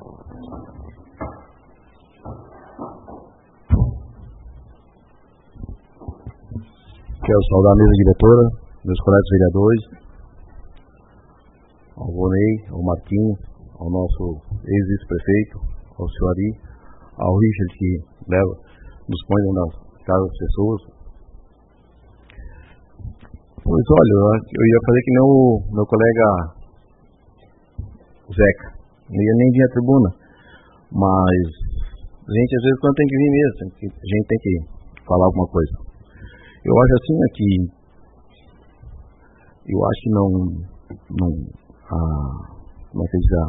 Quero saudar a mesa diretora, meus colegas vereadores, ao Vonei, ao Marquinhos, ao nosso ex-vice-prefeito, ao senhor Ari, ao Richard, que nos põe nas casas das pessoas. Pois olha, eu ia fazer que nem o meu colega Zeca, não ia nem vir à tribuna, mas a gente às vezes quando tem que vir mesmo, a gente tem que falar alguma coisa. Eu acho assim que como é que diz,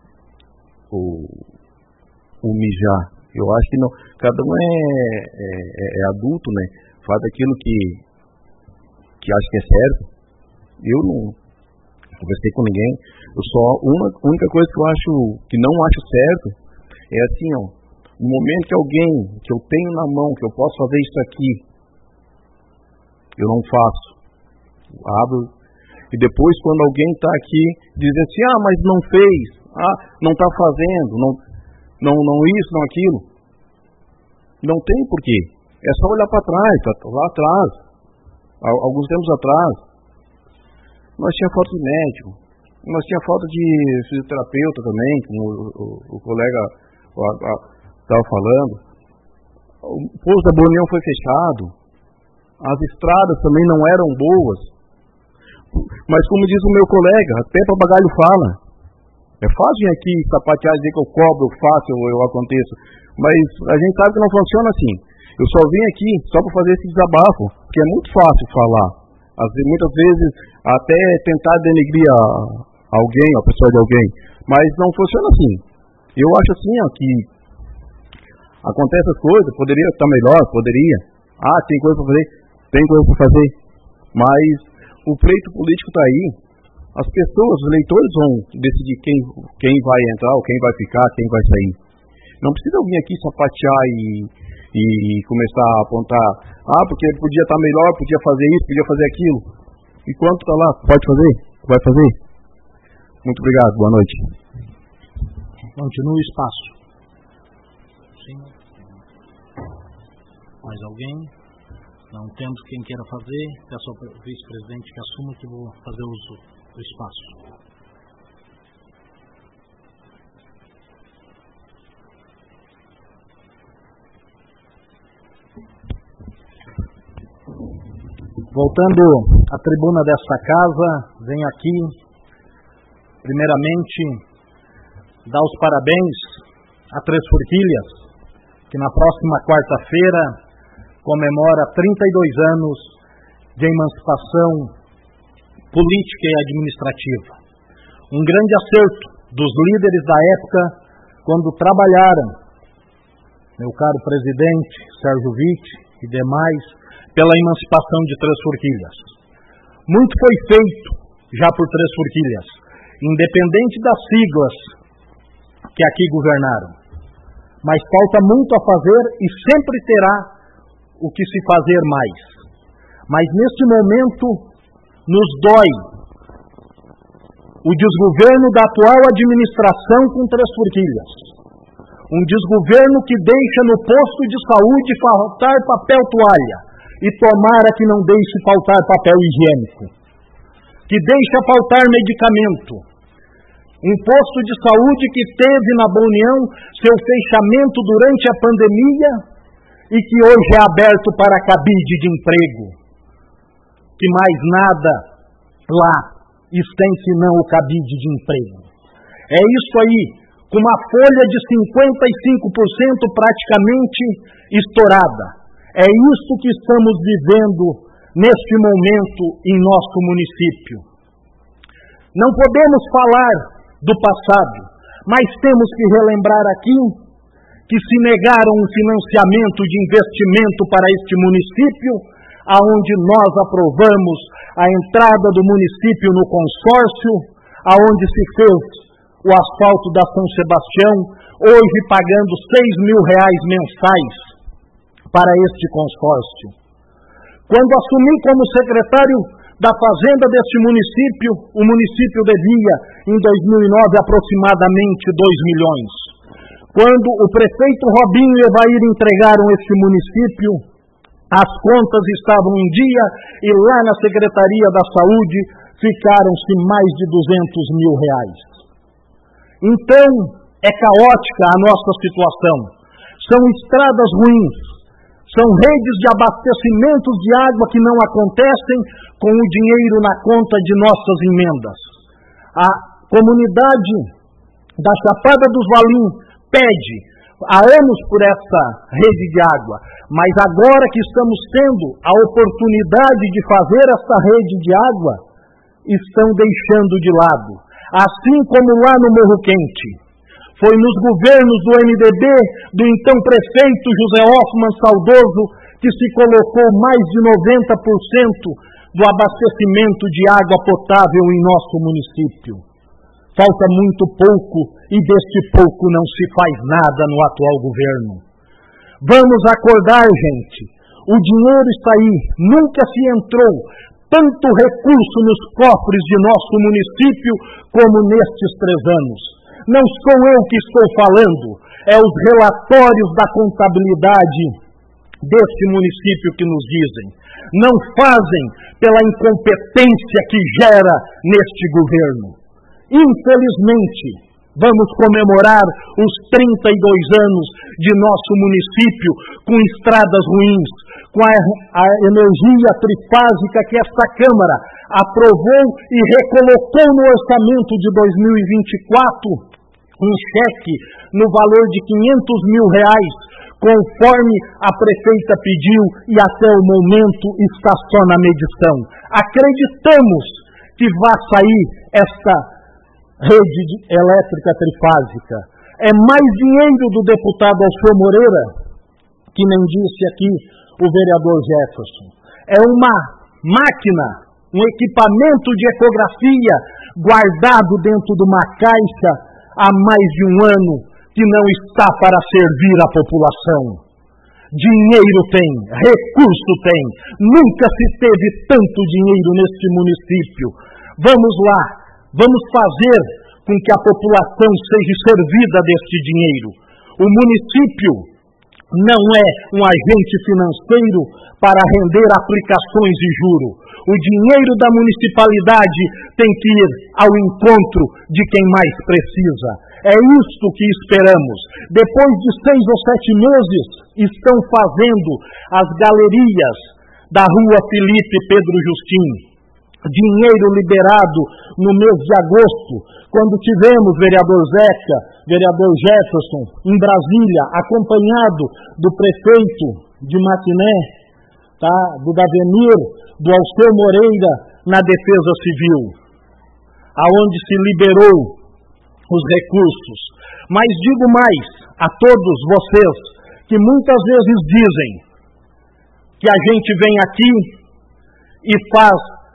o mijar, eu acho que não, cada um é adulto, né, faz aquilo que acha que é certo. Eu não conversei com ninguém, a única coisa que eu acho que não acho certo é assim, no momento que alguém que eu tenho na mão, que eu posso fazer isso aqui, eu não faço, abro, e depois quando alguém está aqui, diz assim, mas não fez, não está fazendo, não isso, não aquilo, não tem porquê, é só olhar para trás, lá atrás, alguns tempos atrás, nós tínhamos falta de médico, nós tínhamos falta de fisioterapeuta também, como o colega estava falando, o posto da Boa União foi fechado, as estradas também não eram boas, mas como diz o meu colega, até papagaio fala, é fácil vir aqui sapatear, dizer que eu cobro, eu faço, eu aconteço, mas a gente sabe que não funciona assim. Eu só vim aqui só para fazer esse desabafo, porque é muito fácil falar, muitas vezes até tentar denegrir alguém, a pessoa de alguém, mas não funciona assim. Eu acho assim, que acontece as coisas, poderia estar melhor, poderia, tem coisa para fazer, tem coisa para fazer, mas o pleito político está aí, as pessoas, os eleitores vão decidir quem vai entrar, ou quem vai ficar, quem vai sair. Não precisa vir aqui sapatear e começar a apontar, porque podia estar melhor, podia fazer isso, podia fazer aquilo. Enquanto está lá, pode fazer? Vai fazer? Muito obrigado, boa noite. Continua o espaço. Sim. Mais alguém? Não tendo quem queira fazer, peço ao vice-presidente que assuma que vou fazer uso do espaço. Voltando à tribuna desta casa, venho aqui, primeiramente, dar os parabéns a Três Forquilhas, que na próxima quarta-feira comemora 32 anos de emancipação política e administrativa. Um grande acerto dos líderes da época, quando trabalharam, meu caro presidente Sérgio Witt e demais, pela emancipação de Três Forquilhas. Muito foi feito já por Três Forquilhas, independente das siglas que aqui governaram. Mas falta muito a fazer e sempre terá o que se fazer mais. Mas neste momento nos dói o desgoverno da atual administração com 3 forquilhas. Um desgoverno que deixa no posto de saúde faltar papel toalha e tomara que não deixe faltar papel higiênico. Que deixa faltar medicamento. Um posto de saúde que teve na Boa União seu fechamento durante a pandemia e que hoje é aberto para cabide de emprego. Que mais nada lá tem senão o cabide de emprego. É isso aí, com uma folha de 55% praticamente estourada. É isso que estamos vivendo neste momento em nosso município. Não podemos falar do passado, mas temos que relembrar aqui que se negaram um financiamento de investimento para este município, aonde nós aprovamos a entrada do município no consórcio, aonde se fez o asfalto da São Sebastião, hoje pagando R$6.000 mensais para este consórcio. Quando assumi como secretário da Fazenda deste município, o município devia, em 2009, aproximadamente 2 milhões. Quando o prefeito Robinho e Evair entregaram este município, as contas estavam em dia e lá na Secretaria da Saúde ficaram-se mais de R$200.000. Então, é caótica a nossa situação. São estradas ruins, são redes de abastecimentos de água que não acontecem com o dinheiro na conta de nossas emendas. A comunidade da Chapada dos Valim pede há anos por essa rede de água, mas agora que estamos tendo a oportunidade de fazer essa rede de água, estão deixando de lado. Assim como lá no Morro Quente. Foi nos governos do MDB, do então prefeito José Hoffmann saudoso, que se colocou mais de 90% do abastecimento de água potável em nosso município. Falta muito pouco e deste pouco não se faz nada no atual governo. Vamos acordar, gente. O dinheiro está aí. Nunca se entrou tanto recurso nos cofres de nosso município como nestes 3 anos. Não sou eu que estou falando, é os relatórios da contabilidade deste município que nos dizem. Não fazem pela incompetência que gera neste governo. Infelizmente, vamos comemorar os 32 anos de nosso município com estradas ruins, com a energia trifásica que esta Câmara aprovou e recolocou no orçamento de 2024 um cheque no valor de R$500.000, conforme a prefeita pediu e até o momento está só na medição. Acreditamos que vá sair esta rede elétrica trifásica. É mais dinheiro do deputado Alceu Moreira, que nem disse aqui o vereador Jefferson. É uma máquina, um equipamento de ecografia guardado dentro de uma caixa há mais de 1 ano que não está para servir a população. Dinheiro tem, recurso tem, nunca se teve tanto dinheiro neste município. Vamos lá, vamos fazer com que a população seja servida deste dinheiro. O município não é um agente financeiro para render aplicações de juro. O dinheiro da municipalidade tem que ir ao encontro de quem mais precisa. É isto que esperamos. Depois de 6 ou 7 meses, estão fazendo as galerias da Rua Felipe Pedro Justim. Dinheiro liberado no mês de agosto, quando tivemos vereador Zeca, vereador Jefferson, em Brasília, acompanhado do prefeito de Maquiné, do Davenir, do Alceu Moreira, na Defesa Civil, aonde se liberou os recursos. Mas digo mais a todos vocês, que muitas vezes dizem que a gente vem aqui e faz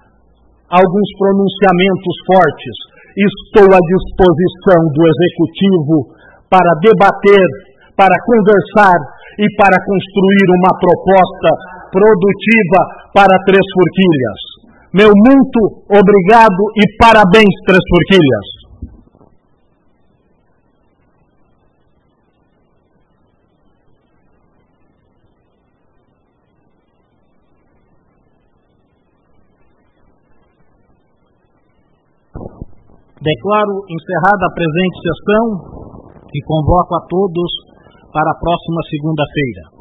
alguns pronunciamentos fortes. Estou à disposição do Executivo para debater, para conversar e para construir uma proposta produtiva para Três Forquilhas. Meu muito obrigado e parabéns, Três Forquilhas. Declaro encerrada a presente sessão e convoco a todos para a próxima segunda-feira.